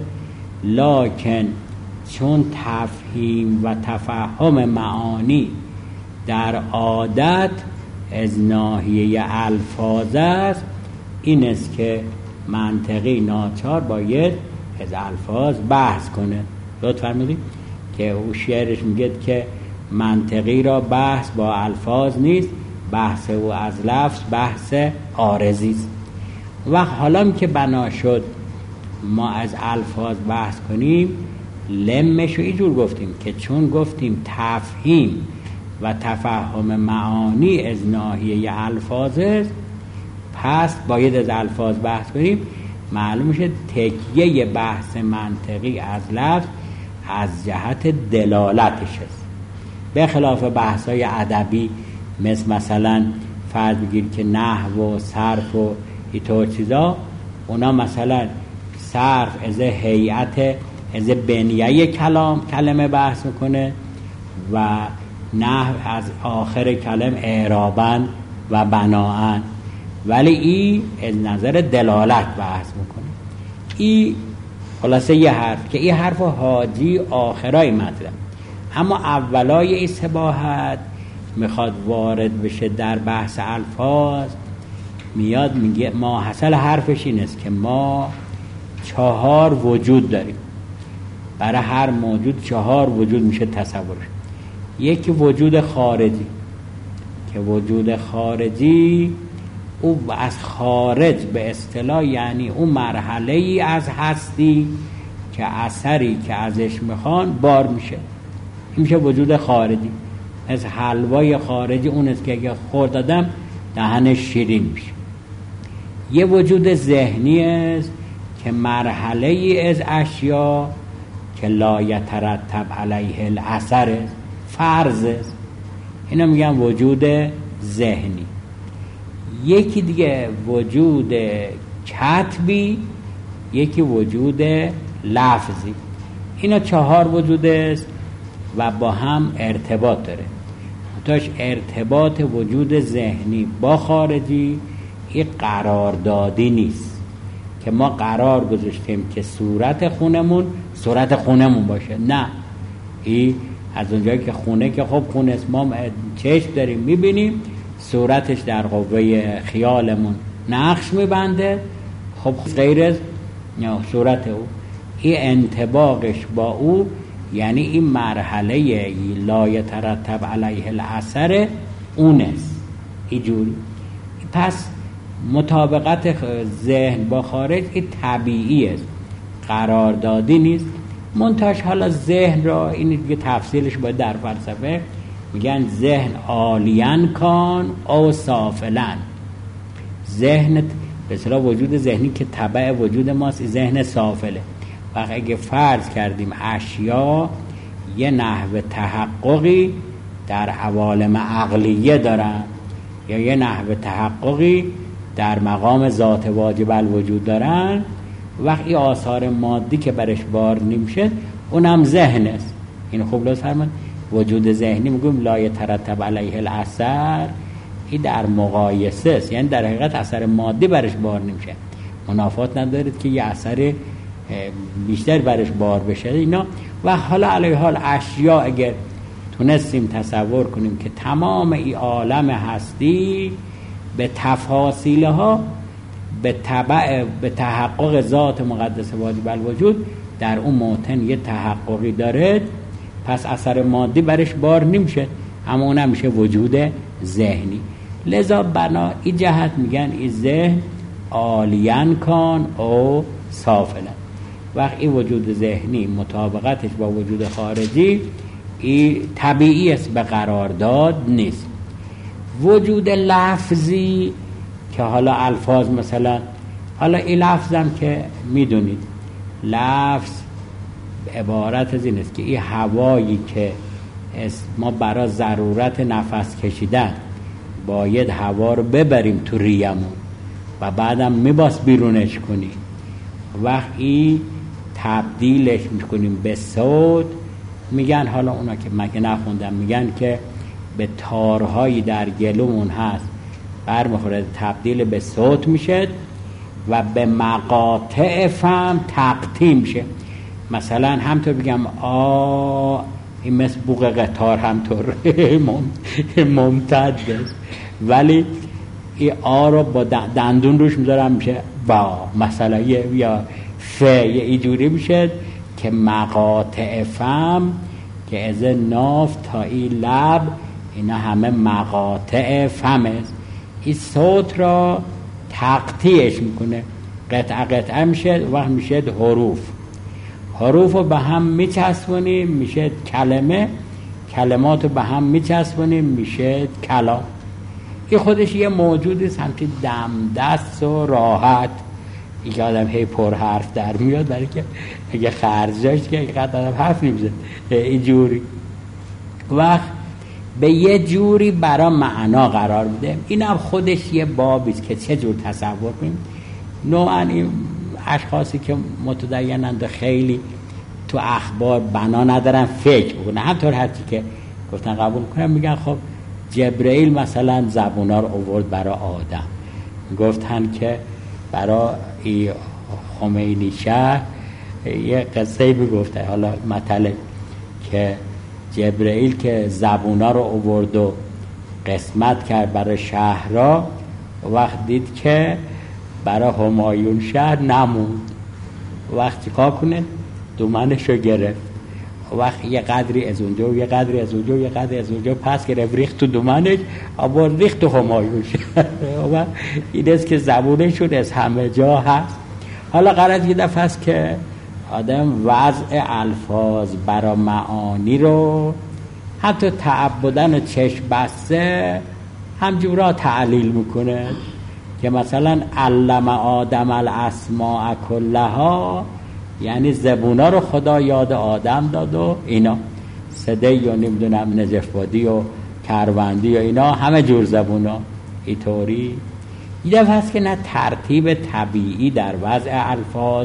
لکن چون تفهیم و تفهم معانی در عادت از ناحیه الفاظ است، این است که منطقی ناچار باید از الفاظ بحث کنه. لطف فرمودید که او شعرش میگه که منطقی را بحث با الفاظ نیست، بحث او از لفظ بحث عارضی است. و حالا که بنا شد ما از الفاظ بحث کنیم، لمشو اینجور گفتیم که چون گفتیم تفهیم و تفهم معانی از ناحیه الفاظ است، پس باید از الفاظ بحث کنیم. معلوم میشه تکیه بحث منطقی از لفظ از جهت دلالتش است، به خلاف بحث‌های ادبی مثلا فرض بگیر که نحو و صرف و اینطور چیزا، اونا مثلا صرف از هیئت از بنیه کلمه بحث میکنه و نحو از آخر کلمه اعراباً و بناءً، ولی این از نظر دلالت بحث میکنه. این خلاصه یه حرف که این حرف حاجی آخرای مطلب، اما اولای این سباحت میخواد وارد بشه در بحث الفاظ، میاد میگه ما حاصل حرفش این است که ما 4 وجود داریم، برای هر موجود 4 وجود میشه تصورش. یکی وجود خارجی که وجود خارجی او از خارج به اصطلاح یعنی اون مرحله ای از هستی که اثری که ازش میخوان بار میشه، این میشه وجود خارجی. از حلوای خارجی اون است که اگه خورد آدم دهنش شیرین میشه. یه وجود ذهنی است که مرحله ای از اشیا که لا یترتب علیه الاثر است، فرض است، اینا میگن وجود ذهنی. یکی دیگه وجود کتبی، یکی وجود لفظی. اینا 4 وجود است و با هم ارتباط داره. منتهاش ارتباط وجود ذهنی با خارجی این قراردادی نیست که ما قرار گذاشتیم که صورت خونمون باشه. نه، این از اونجایی که خونه که خب خونه است، ما چشم داریم میبینیم، صورتش در قوه خیالمون نقش میبنده، خب غیر از صورت او، این انطباقش با او یعنی این مرحله لا یترتب علیه الاثر اون است. اینجوری پس مطابقت ذهن با خارج این طبیعی است، قراردادی نیست. منتهاش حالا ذهن را این دیگه تفصیلش باید در فلسفه میگن ذهن عالیان کان او سافلن. ذهن به اصطلاح وجود ذهنی که تبع وجود ماست، ذهن سافله. و اگه فرض کردیم اشیا یه نحو تحققی در عوالم عقلیه دارن یا یه نحو تحققی در مقام ذات واجب الوجود دارن، وقتی آثار مادی که برش بار نمیشه اونم ذهن است. این خوب لطف فرمایید. وجود ذهنی میگم لا یترتب علیه الاثر، این در مقایسه است، یعنی در حقیقت اثر مادی برش بار نمیشه. منافات ندارید که یه اثر بیشتر برش بار بشه اینا. و حالا علیه حال اشیا اگر تونستیم تصور کنیم که تمام این عالم هستی به تفاصیلها به تحقق ذات مقدس واجب الوجود در اون موطن یه تحققی داره، پس اثر مادی برش بار نمیشه، اما اون نمیشه وجود ذهنی. لذا بنا این جهت میگن این ذهن عالیان کان او سافلن. وقتی وجود ذهنی مطابقتش با وجود خارجی این طبیعی است، به قرارداد نیست. وجود لفظی که حالا الفاظ مثلا حالا این لفظم که میدونید لفظ عبارت از این است که این هوایی که ما برای ضرورت نفس کشیدن باید هوا رو ببریم تو ریمون و بعدم میباس بیرونش کنیم، وقتی تبدیلش میکنیم به صوت، میگن حالا اونا که مگه نخوندم میگن که به تارهایی در گلومون هست برمیخوره تبدیل به صوت میشه و به مقاطع فم تقطیم میشه. مثلا همطور بگم این مثل بوق قطار همطور ممتد است، ولی این رو با دندون روش میذارم میشه با، مثلا یا یه اینجوری میشه که مقاطع فم که از ناف تا این لب اینا همه مقاطع فم است. این صوت را تقطیعش میکنه، قطعه میشه و میشه حروف رو به هم میچسبونیم میشه کلمه، کلمات رو به هم میچسبونیم میشه کلام. این خودش یه موجودی همچین دم دست و راحت، این آدم هی پر حرف در میاد، برای که اگه خرج داشت که اینقدر آدم حرف نمیزد اینجوری، وقت به یه جوری برای معنا قرار میده. این هم خودش یه بابیست که چه جور تصور کنیم. نوعا این اشخاصی که متدینند خیلی تو اخبار بنا ندارن فکر بکنن، همطور هرچی که گفتن قبول کنن، میگن خب جبرئیل مثلا زبونا رو آورد برای آدم، گفتن که برای خمینی شهر یه قصه میگفته، حالا مطلب که جبرئیل که زبونا رو آورد و قسمت کرد برای شهر را، وقت دید که برای همایون شهر نموند، وقت چیکار کنه؟ دومنش رو گرفت، وقت یه قدری از اونجا و یه قدری از اونجا و یه قدری از اونجا پس گرفت، ریخت تو دومنش، آورد ریخت تو همایون شهر. و این است که زبونشون از همه جا هست. حالا قرار یه دفعه است که آدم وضع الفاظ برای معانی رو حتی تعبدن و چشم بسته همجورا تعلیل میکنه، که مثلا علم آدم الاسماء کلها، یعنی زبونا رو خدا یاد آدم داد و اینا، صدی و نمیدونم نجفبادی و کروندی و اینا همه جور زبونا اینطوری. یه دفعه هست که نه ترتیب طبیعی در وضع الفاظ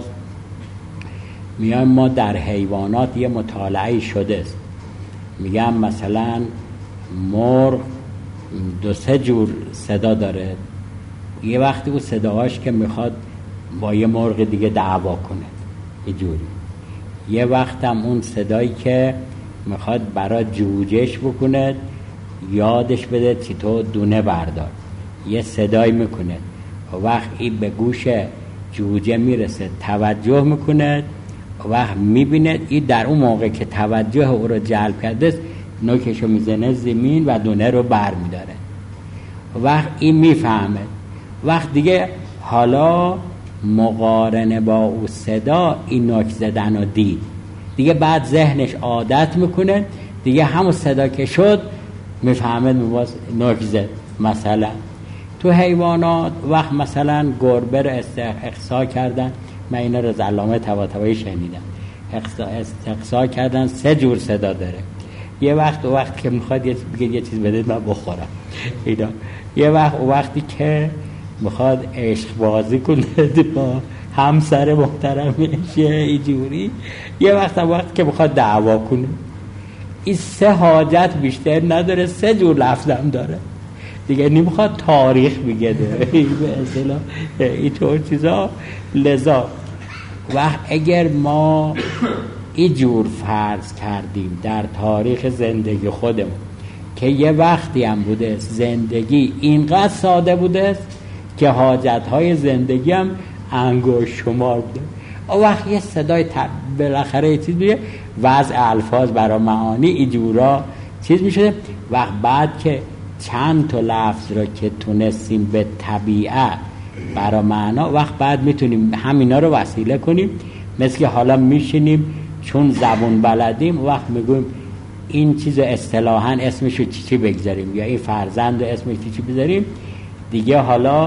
میایم ما در حیوانات یه مطالعه شده است، میگم مثلا مرغ 2-3 جور صدا داره، یه وقتی اون صداهاش که میخواد با یه مرغ دیگه دعوا کنه یه جوری، یه وقت هم اون صدایی که میخواد برای جوجهش بکنه یادش بده چی تو دونه بردار، یه صدایی میکنه، وقتی به گوش جوجه میرسه توجه میکنه، وقت میبینه این در اون موقع که توجه او رو جلب کرده نوکشو میزنه زمین و دونه رو بر میداره، وقت این میفهمه، وقت دیگه حالا مقارنه با او صدا این نوک زدن رو دید دیگه، بعد ذهنش عادت میکنه دیگه، همون صدا که شد میفهمه نوک زد. مثلا تو حیوانات وقت مثلا گربه رو اقصا کردن، من اینا رو از علامه طباطبایی شنیدم، اقصا کردن 3 جور صدا داره، یه وقت که میخواد یه چیز بده من بخورم اینا، یه وقتی که میخواد عشق بازی کنه با همسر محترمش اینجوری، یه وقت که میخواد دعوا کنه. این 3 حاجت بیشتر نداره، 3 جور لفظم داره دیگه، نمیخواد تاریخ بگه به اصطلاح اینطور چیزا. لذا وقت اگر ما اینجور فرض کردیم در تاریخ زندگی خودمون که یه وقتی هم بوده زندگی اینقدر ساده بوده که حاجتهای زندگی هم انگشت شمار بوده، وقت یه صدای بالاخره یه چیز بیه، وضع الفاظ برای معانی اینجورا چیز میشه، وقت بعد که چند تا لفظ را که تونستیم به طبیعت برای معنا، وقت بعد میتونیم همینا رو وسیله کنیم، مثل که حالا میشینیم چون زبون بلدیم، وقت میگویم این چیز اصطلاحاً اسمشو چی بگذاریم، یا این فرزند رو اسمش چی بذاریم دیگه، حالا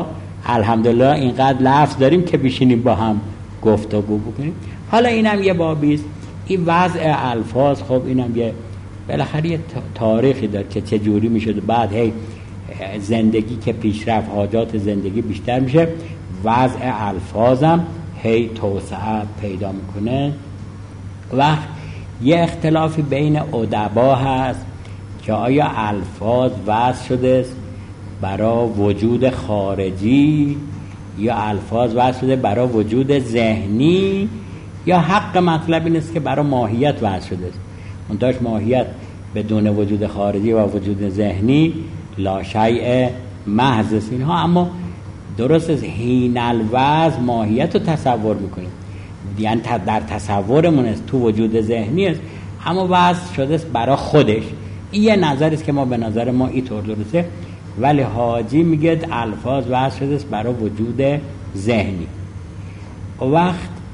الحمدلله اینقدر لفظ داریم که بشینیم با هم گفتگو بکنیم. حالا اینم یه بابیست، این وضع الفاظ. خب اینم یه بالاخره یه تاریخی داره که چه جوری میشد. بعد هی زندگی که پیشرفت، حاجات زندگی بیشتر میشه، وضع الفاظم هی توسعه پیدا میکنه. و یه اختلافی بین ادبا هست که آیا الفاظ وضع شده است برای وجود خارجی یا الفاظ وضع شده برای وجود ذهنی، یا حق مطلب این است که برای ماهیت وضع شده است. منتهاش ماهیت بدون وجود خارجی و وجود ذهنی لا شیء محض است. اینها اما درست از حین الوضع ماهیت رو تصور میکنیم، یعنی در تصورمون است تو وجود ذهنی است، اما وضع شده است برای خودش. این یه نظر است که ما به نظر ما اینطور درسته، ولی حاجی میگه الفاظ وضع شده است برای وجود ذهنی. وقت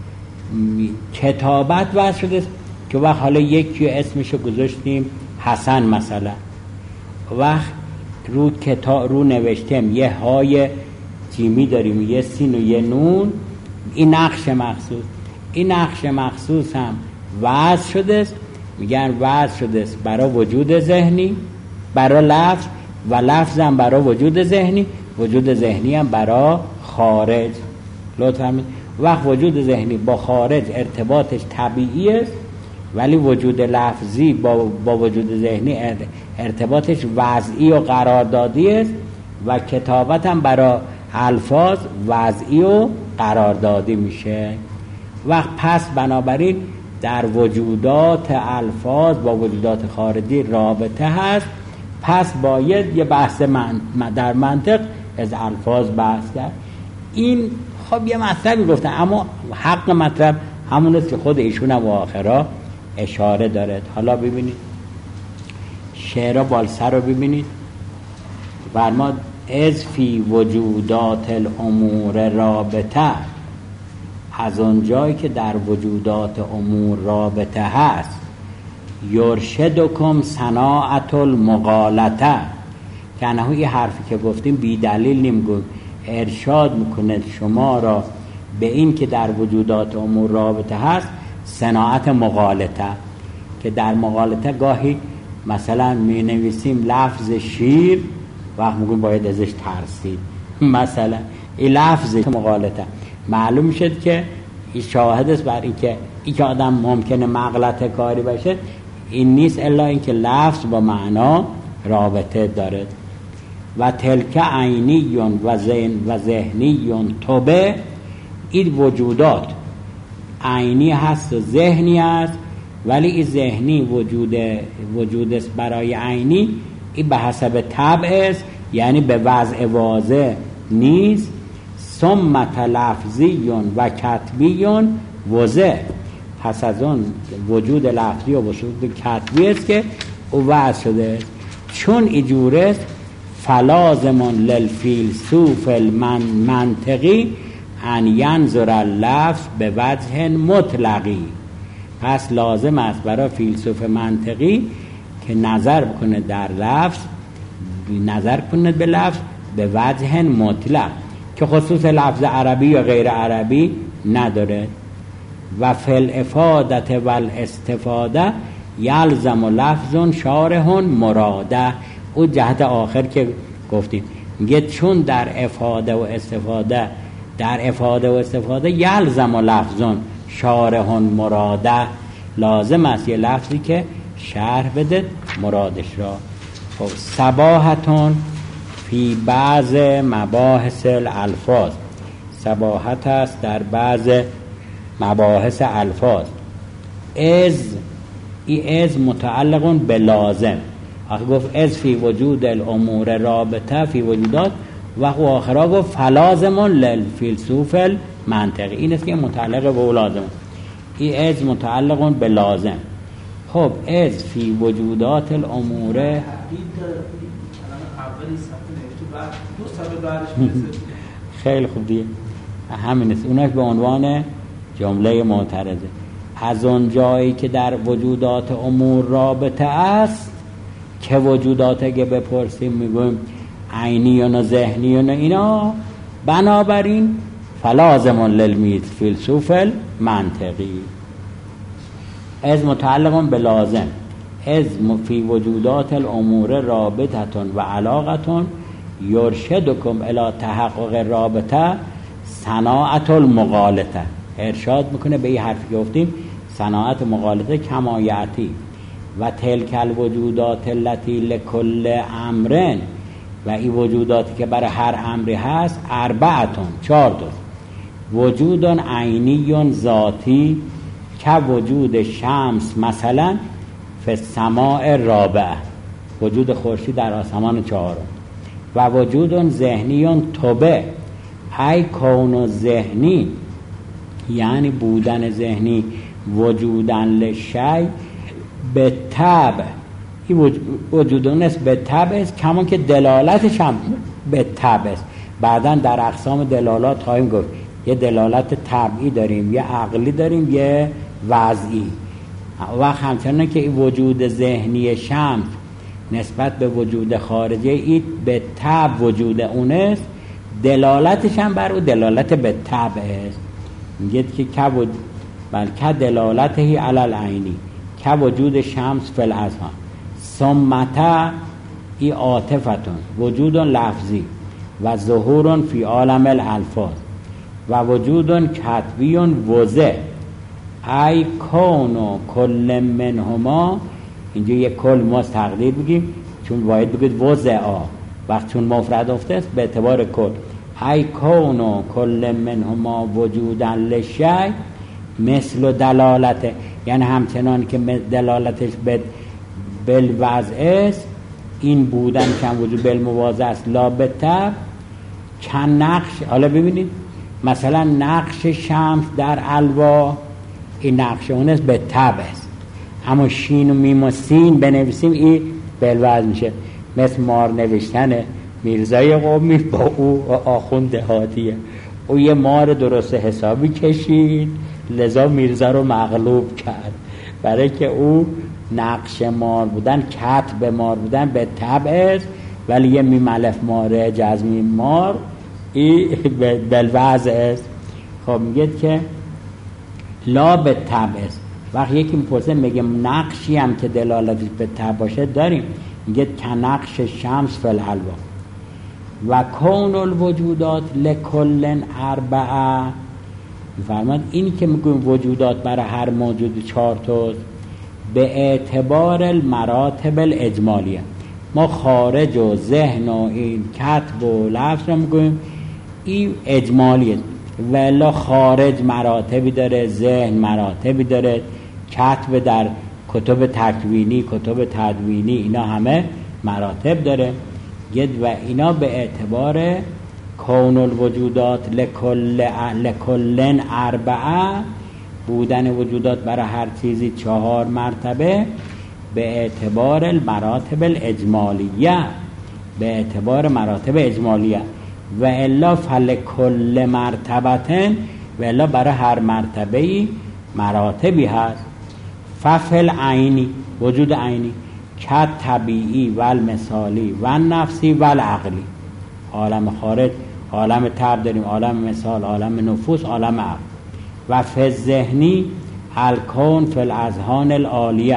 کتابت وضع شده است که وقت حالا یکی اسمشو گذاشتیم حسن مثلا، وقت رو کتاب رو نوشتیم یه های جیمی داریم، یه سین و یه نون، این نقش مخصوص. این نقش مخصوص هم وضع شده است، میگن وضع شده است برای وجود ذهنی، برای لفظ، و لفظ هم برای وجود ذهنی، وجود ذهنی هم برای خارج. لطفاً وقت وجود ذهنی با خارج ارتباطش طبیعی است، ولی وجود لفظی با وجود ذهنی ارتباطش وضعی و قراردادی است، و کتابت هم برای الفاظ وضعی و قراردادی میشه. وقت پس بنابراین در وجودات الفاظ با وجودات خارجی رابطه هست، پس باید یه بحث در منطق از الفاظ بحث کرد. این خب یه مطلبی گفتن، اما حق مطلب همون است که خود ایشون هم آخرا اشاره دارد. حالا ببینید شعر بالسر رو ببینید، فرماد از فی وجودات الامور رابطه، از اون جایی که در وجودات امور رابطه هست، یرشدکم صناعت المغالطه، که انه این حرفی که گفتیم بی دلیل نمیگویم، ارشاد میکنه شما را به این که در وجودات امور رابطه هست صناعت مغالطه. که در مغالطه گاهی مثلا می نویسیم لفظ شیر، وقت میگویم باید ازش ترسید، مثلا این لفظ مغالطه معلوم شد که این شاهد است بر این که آدم ممکنه مغلطه کاری باشه. این نیست الا این که لفظ با معنا رابطه داره. و تلک عینیون و ذهنیون توبه، این وجودات عینی هست و ذهنی هست، ولی این ذهنی وجود است برای عینی، این به حسب طبع است، یعنی به وضع واضح نیست. ثمت لفظیون و کتبیون وضع، پس از اون وجود لفظی و وجود کتبی است که او وضع شده است. چون ایجور است فلازمون للفیلسوف المنطقی ان ینظر اللفظ به وجه مطلقی، پس لازم است برای فیلسوف منطقی که نظر بکنه در لفظ، نظر کنه به لفظ به وجه مطلق که خصوص لفظ عربی یا غیر عربی نداره. و فی الافادت و الاستفاده یلزم لفظ شارح مراده، او جهت آخر که گفتیم میگه چون در افاده و استفاده یلزم لفظ شارح مراده، لازم است یه لفظی که شرح بده مرادش را. خب صباحتون فی بعض مباحث الالفاظ، صباحت است در بعض مباحث الفاظ. از متعلق به لازم، آخه گفت از فی وجود الامور رابطه فی وجودات، و آخرا گفت فلازمون للفیلسوف المنطقی، این است که متعلق به لازم، این از متعلق به لازم. خب از فی وجودات الامور خیلی خوب دیگه همین است، اونش به عنوان جمله معترضه. از اون جایی که در وجودات امور رابطه است، که وجودات اگه بپرسیم میگویم عینیون و ذهنیون و اینا، بنابراین فلازم للفیلسوف المنطقی از متعلق به لازم از فی وجودات الامور رابطتون و علاقتون یرشدکم الی تحقق رابطه صناعت المغالطه. ارشاد میکنه به این حرفی که گفتیم صناعت مغالطه کما یأتی و تلک الوجودات التی لکل امرن و این وجوداتی که برای هر امری هست اربعتون 4 وجود عینی ذاتی که وجود شمس مثلا فی السماء الرابعه وجود خورشید در آسمان 4 و وجود ذهنی توبه ای کون ذهنی یعنی بودن ذهنی وجودن لشی به طبع این وجودان است به طبع است کمان که دلالتش هم به طبع است. بعدن در اقسام دلالات خواهیم گفت یه دلالت طبعی داریم یه عقلی داریم یه وضعی و همچنان که این وجود ذهنی شمس نسبت به وجود خارجی این به طبع وجود اون است دلالتش هم بر او دلالت به طبع است. میگه که بلکه دلالته علی العینی که وجود شمس فی الاذهان ثمته ای عاطفتون وجود لفظی و ظهور فی عالم الالفاظ و وجود کتبی وضع ای کون کل منهما. اینجا یک کل ماست تقدیر بگیم چون باید بگید وضعا وقت چون مفرد افته است به اعتبار کل ای کون کل منهما وجودا لشی مثل دلالته یعنی همچنان که دلالتش به بالوضع است این بودن کم وجود بالمواضع است لا به طبع چند نقش. حالا ببینید مثلا نقش شمس در الوا این نقش اون است به طبع است اما شین و میم و سین بنویسیم این بالوضع میشه مثل مار نوشتن میرزای قومی با او آخوند دهاتیه او یه مار درست حسابی کشید لذا میرزا رو مغلوب کرد برای که او نقش مار بودن کتب مار بودن به طبع است ولی یه میم الف مار جزمی مار این بالوضع است. خب میگه که لا به طبع است. وقتی یکی میپرسه میگه نقشی هم که دلالتش به طبع باشه داریم میگه که نقش شمس فی الحلوا و کون الوجودات لکل اربعه. میفرماد این که میگویم وجودات برای هر موجود 4 تا به اعتبار المراتب الاجمالیه ما خارج و ذهن و این کتب و لفظ رو میگویم این اجمالیه ولی خارج مراتبی داره ذهن مراتبی داره کتب در کتب تکوینی کتب تدوینی اینا همه مراتب داره و اینا به اعتبار کون الوجودات لکلن اربعه بودن وجودات برای هر چیزی 4 مرتبه به اعتبار المراتب الاجمالیه به اعتبار مراتب اجمالیه و الا فلکل مرتبتن و الا برای هر مرتبه‌ای مراتبی هست. ففل عینی وجود عینی که طبیعی و المثالی و نفسی و العقلی عالم خارج عالم طبع داریم عالم مثال عالم نفوس عالم عقل و فی ذهنی الکون فی الاذهان العالیه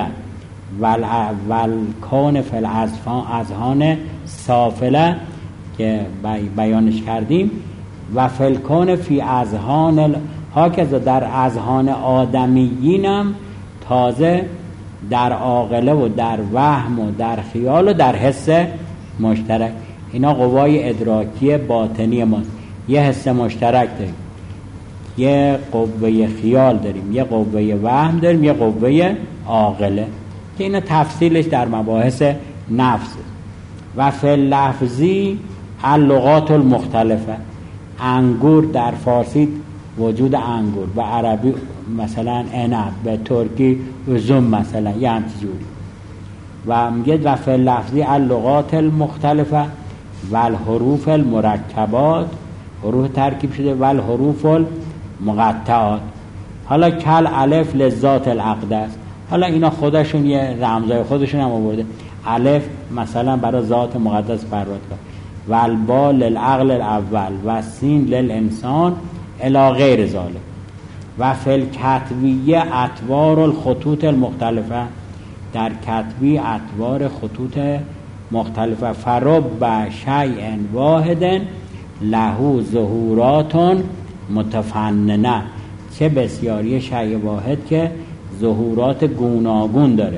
والکون فی الاذهان سافله که بیانش کردیم و فی الکون فی اذهان هاکذا در اذهان آدمیینم تازه در عاقله و در وهم و در خیال و در حس مشترک اینا قوای ادراکی باطنی ماست. یه حس مشترک داریم یه قوه خیال داریم یه قوه وهم داریم یه قوه عاقله که اینا تفصیلش در مباحث نفس و فی لفظی اللغات المختلفه انگور در فارسی وجود انگور و عربی مثلا عنب به ترکی üzüm مثلا یه همچی جوری و میگه و فی لفظی اللغات المختلفه و الحروف المرکبات حروف ترکیب شده و الحروف المقطعات حالا کل الف لذات الاقدس حالا اینا خودشون یه رمزای خودشون هم آورده الف مثلا برای ذات مقدس پرواز کرد و البا للعقل الاول و سین للانسان الی غیر ذلك و فی الکتبیه اطوار الخطوط المختلفه، در کتبی اطوار خطوط مختلفه، فرب شیء واحد له ظهورات متفننه، چه بسیاری شیء واحد که ظهورات گوناگون داره.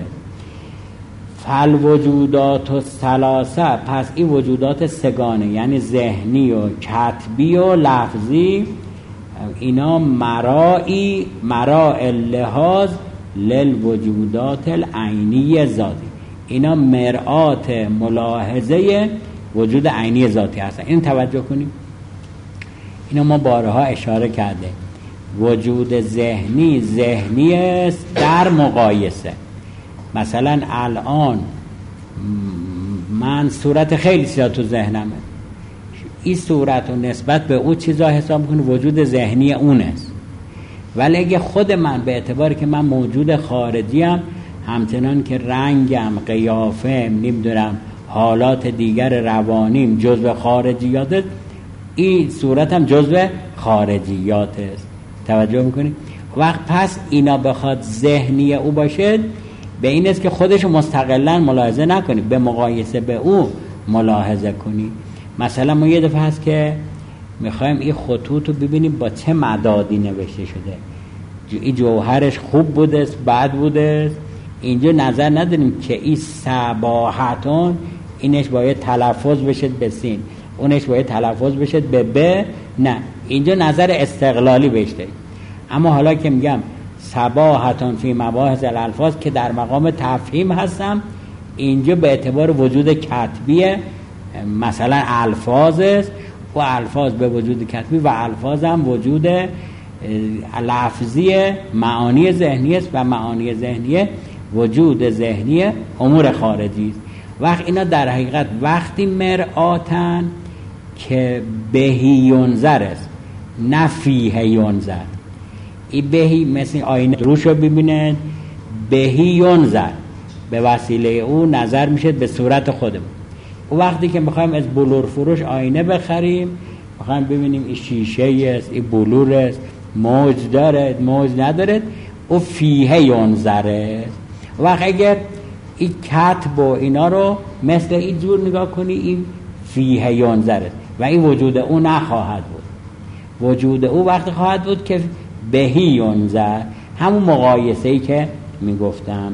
فالوجودات الثلاثه، پس این وجودات سگانه یعنی ذهنی و کتبی و لفظی، اینا مراء لحاظ للوجودات العینی ذاتی، اینا مرآت ملاحظه وجود عینی ذاتی هستن. این توجه کنیم، اینا ما بارها اشاره کرده. وجود ذهنی است در مقایسه. مثلا الان من صورت خیلی زیاد تو ذهنمه، این صورت رو نسبت به اون چیزا حساب میکنه وجود ذهنی اون است. ولی اگه خود من به اعتباری که من موجود خارجی ام، همچنان که رنگم، قیافم، نمیدونم حالات دیگر روانیم جزء خارجیات است، این صورتم جزء خارجیات است. توجه میکنی؟ وقت پس اینا بخواد ذهنی او باشه، به این است که خودش مستقلا ملاحظه نکنی، به مقایسه به او ملاحظه کنی. مثلا ما یه دفعه هست که میخوایم این خطوط رو ببینیم با چه مدادی نوشته شده، این جوهرش خوب بوده است، بد بوده است. اینجا نظر نداریم که این صباحتون اینش باید تلفظ بشه به سین، اونش باید تلفظ بشه به ب، نه، اینجا نظر استقلالی بشه. اما حالا که میگم صباحتون فی مباحث الالفاظ که در مقام تفهیم هستم، اینجا به اعتبار وجود کتبی مثلا الفاظ است و الفاظ به وجود کتبی و الفاظ هم وجود لفظی معانی ذهنی است و معانی ذهنی وجود ذهنی امور خارجی است. وقت اینا در حقیقت وقتی مرآتن که بهی ینظر است، نه فیه ینظر. این بهی مثل آینه روش رو ببینه، بهی ینظر به وسیله او نظر میشه به صورت خودمون. و وقتی که میخوایم از بلور فروش آینه بخریم، میخوایم ببینیم این شیشه است، این بلور است، موج داره، موج نداره، او فیه ینظره. وقت اگر این کتب و اینا رو مثل این جور نگاه کنی، این فیه ینظره و این وجود او نخواهد بود. وجود او وقتی خواهد بود که بهی ینظر، همون مقایسه‌ای که میگفتم،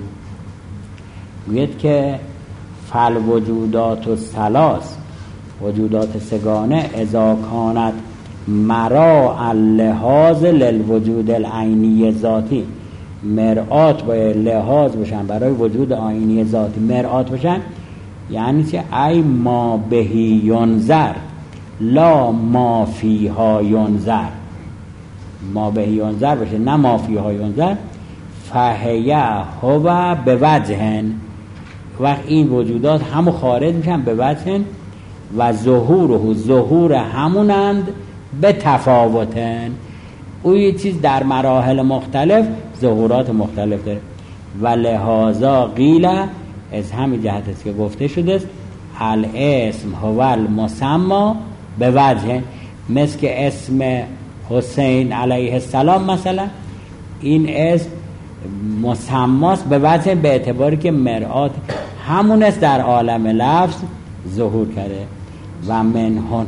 میگه که فل وجودات الثلاث، وجودات سگانه، اذا کانت مراء اللحاظ للوجود العینی ذاتی، مرآت باید لحاظ بشن برای وجود عینی ذاتی، مرآت بشن یعنی چه؟ ای ما بهی ینظر لا ما فیها ینظر، ما بهی ینظر بشه نه ما فیها ینظر. فهیه هو به وجهن، وقت این وجودات همو خارج میشن به وجهن و ظهور همونند به تفاوتن. او یه چیز در مراحل مختلف ظهورات مختلف داره. و لحاظا قیل، از همین جهت است که گفته شده است الاسم هو المسمى به وجه، مثل که اسم حسین علیه السلام مثلا، این اسم مسماست به وجه به اعتباری که مرآت همون است در عالم لفظ ظهور کرده. و منهن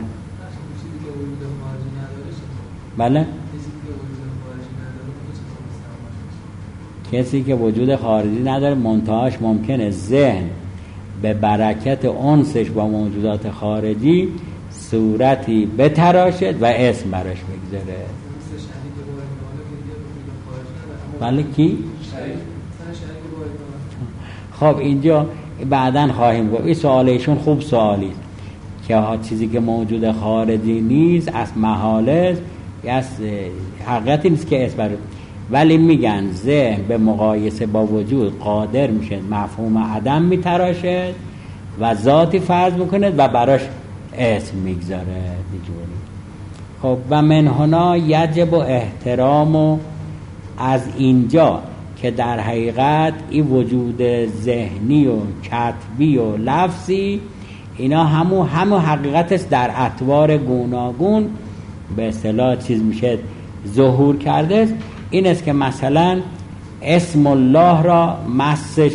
بله، کسی که وجود خارجی نداره منتهاش ممکنه ذهن به برکت انسش با موجودات خارجی صورتی بتراشد و اسم براش بگذاره. بله کی؟ خب اینجا بعداً خواهیم گفت. این سوالشون خوب سوالی است که چیزی که موجود خارجی نیست از محاله از حقیقتی نیست که اسم براش، ولی میگن ذهن به مقایسه با وجود قادر میشه مفهوم عدم میتراشد و ذاتی فرض میکنه و براش اسم میگذاره دیجوری. خب و من هنا یجب و احترام، و از اینجا که در حقیقت این وجود ذهنی و کتبی و لفظی اینا همون حقیقتش در اطوار گوناگون به اصطلاح چیز میشه ظهور کرده است. این است که مثلا اسم الله را مسش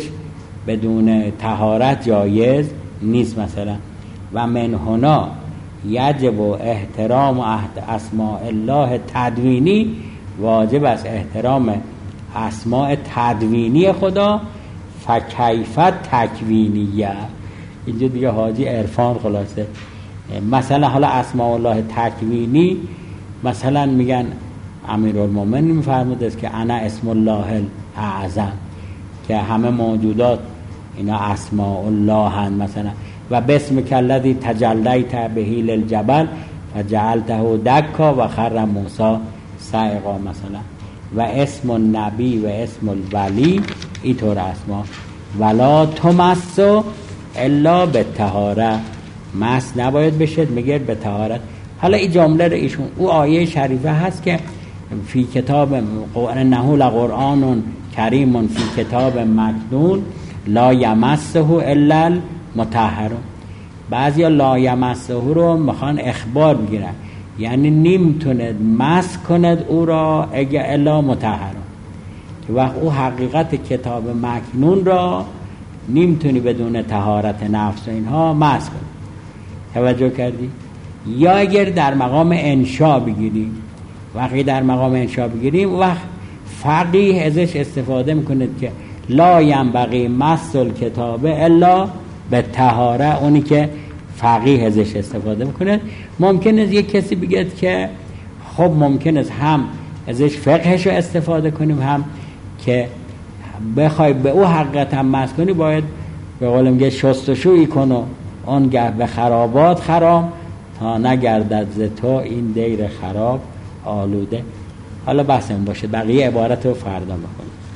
بدون طهارت جایز نیست مثلا. و من هنا یجب و احترام و اسماء الله تدوینی، واجب است احترام اسماء تدوینی خدا. فکیفت تکوینیه، اینجا دیگه حاجی عرفان خلاصه. مثلا حالا اسماء الله تکوینی مثلا میگن امیرالمومنین میفرموده است که انا اسم الله الاعظم، که همه موجودات اینا اسماء الله هست مثلا. و بسم کلذی تجلیت بهی للجبل فجعلته دکا و خر موسی صعقا مثلا. و اسم النبی و اسم الولی اینطور اسما. ولا تمسو الا به طهاره، مس نباید بشد مگر به طهارت. حالا این جمله رو ایشون او آیه شریفه هست که فی کتاب انه لقرآن کریم فی کتاب مکنون لا یمسه الا المطهرون. بعضیا لا یمسه رو میخوان اخبار بگیرن، یعنی نمیتونه مس کند او را اگه الا مطهرون، که وقت او حقیقت کتاب مکنون را نمیتونی بدون طهارت نفس و اینها مس کنی. توجه کردی؟ یا اگر در مقام انشا بگیریم، وقتی در مقام انشا بگیریم وقت فقیه ازش استفاده میکنه که لا ینبغی مس الکتاب الا به طهاره، اونی که فقیه ازش استفاده میکنه. ممکن است یک کسی بگه که خب ممکن است هم ازش فقهش رو استفاده کنیم، هم که بخوای به او حقیقت هم مس کنی باید به قول میگه شستشویی کن و آنگه به خرابات خرام تا نگردد ز تو این دیر خراب آلوده. حالا بحثمون باشه، بقیه عبارت رو فردا بخونیم.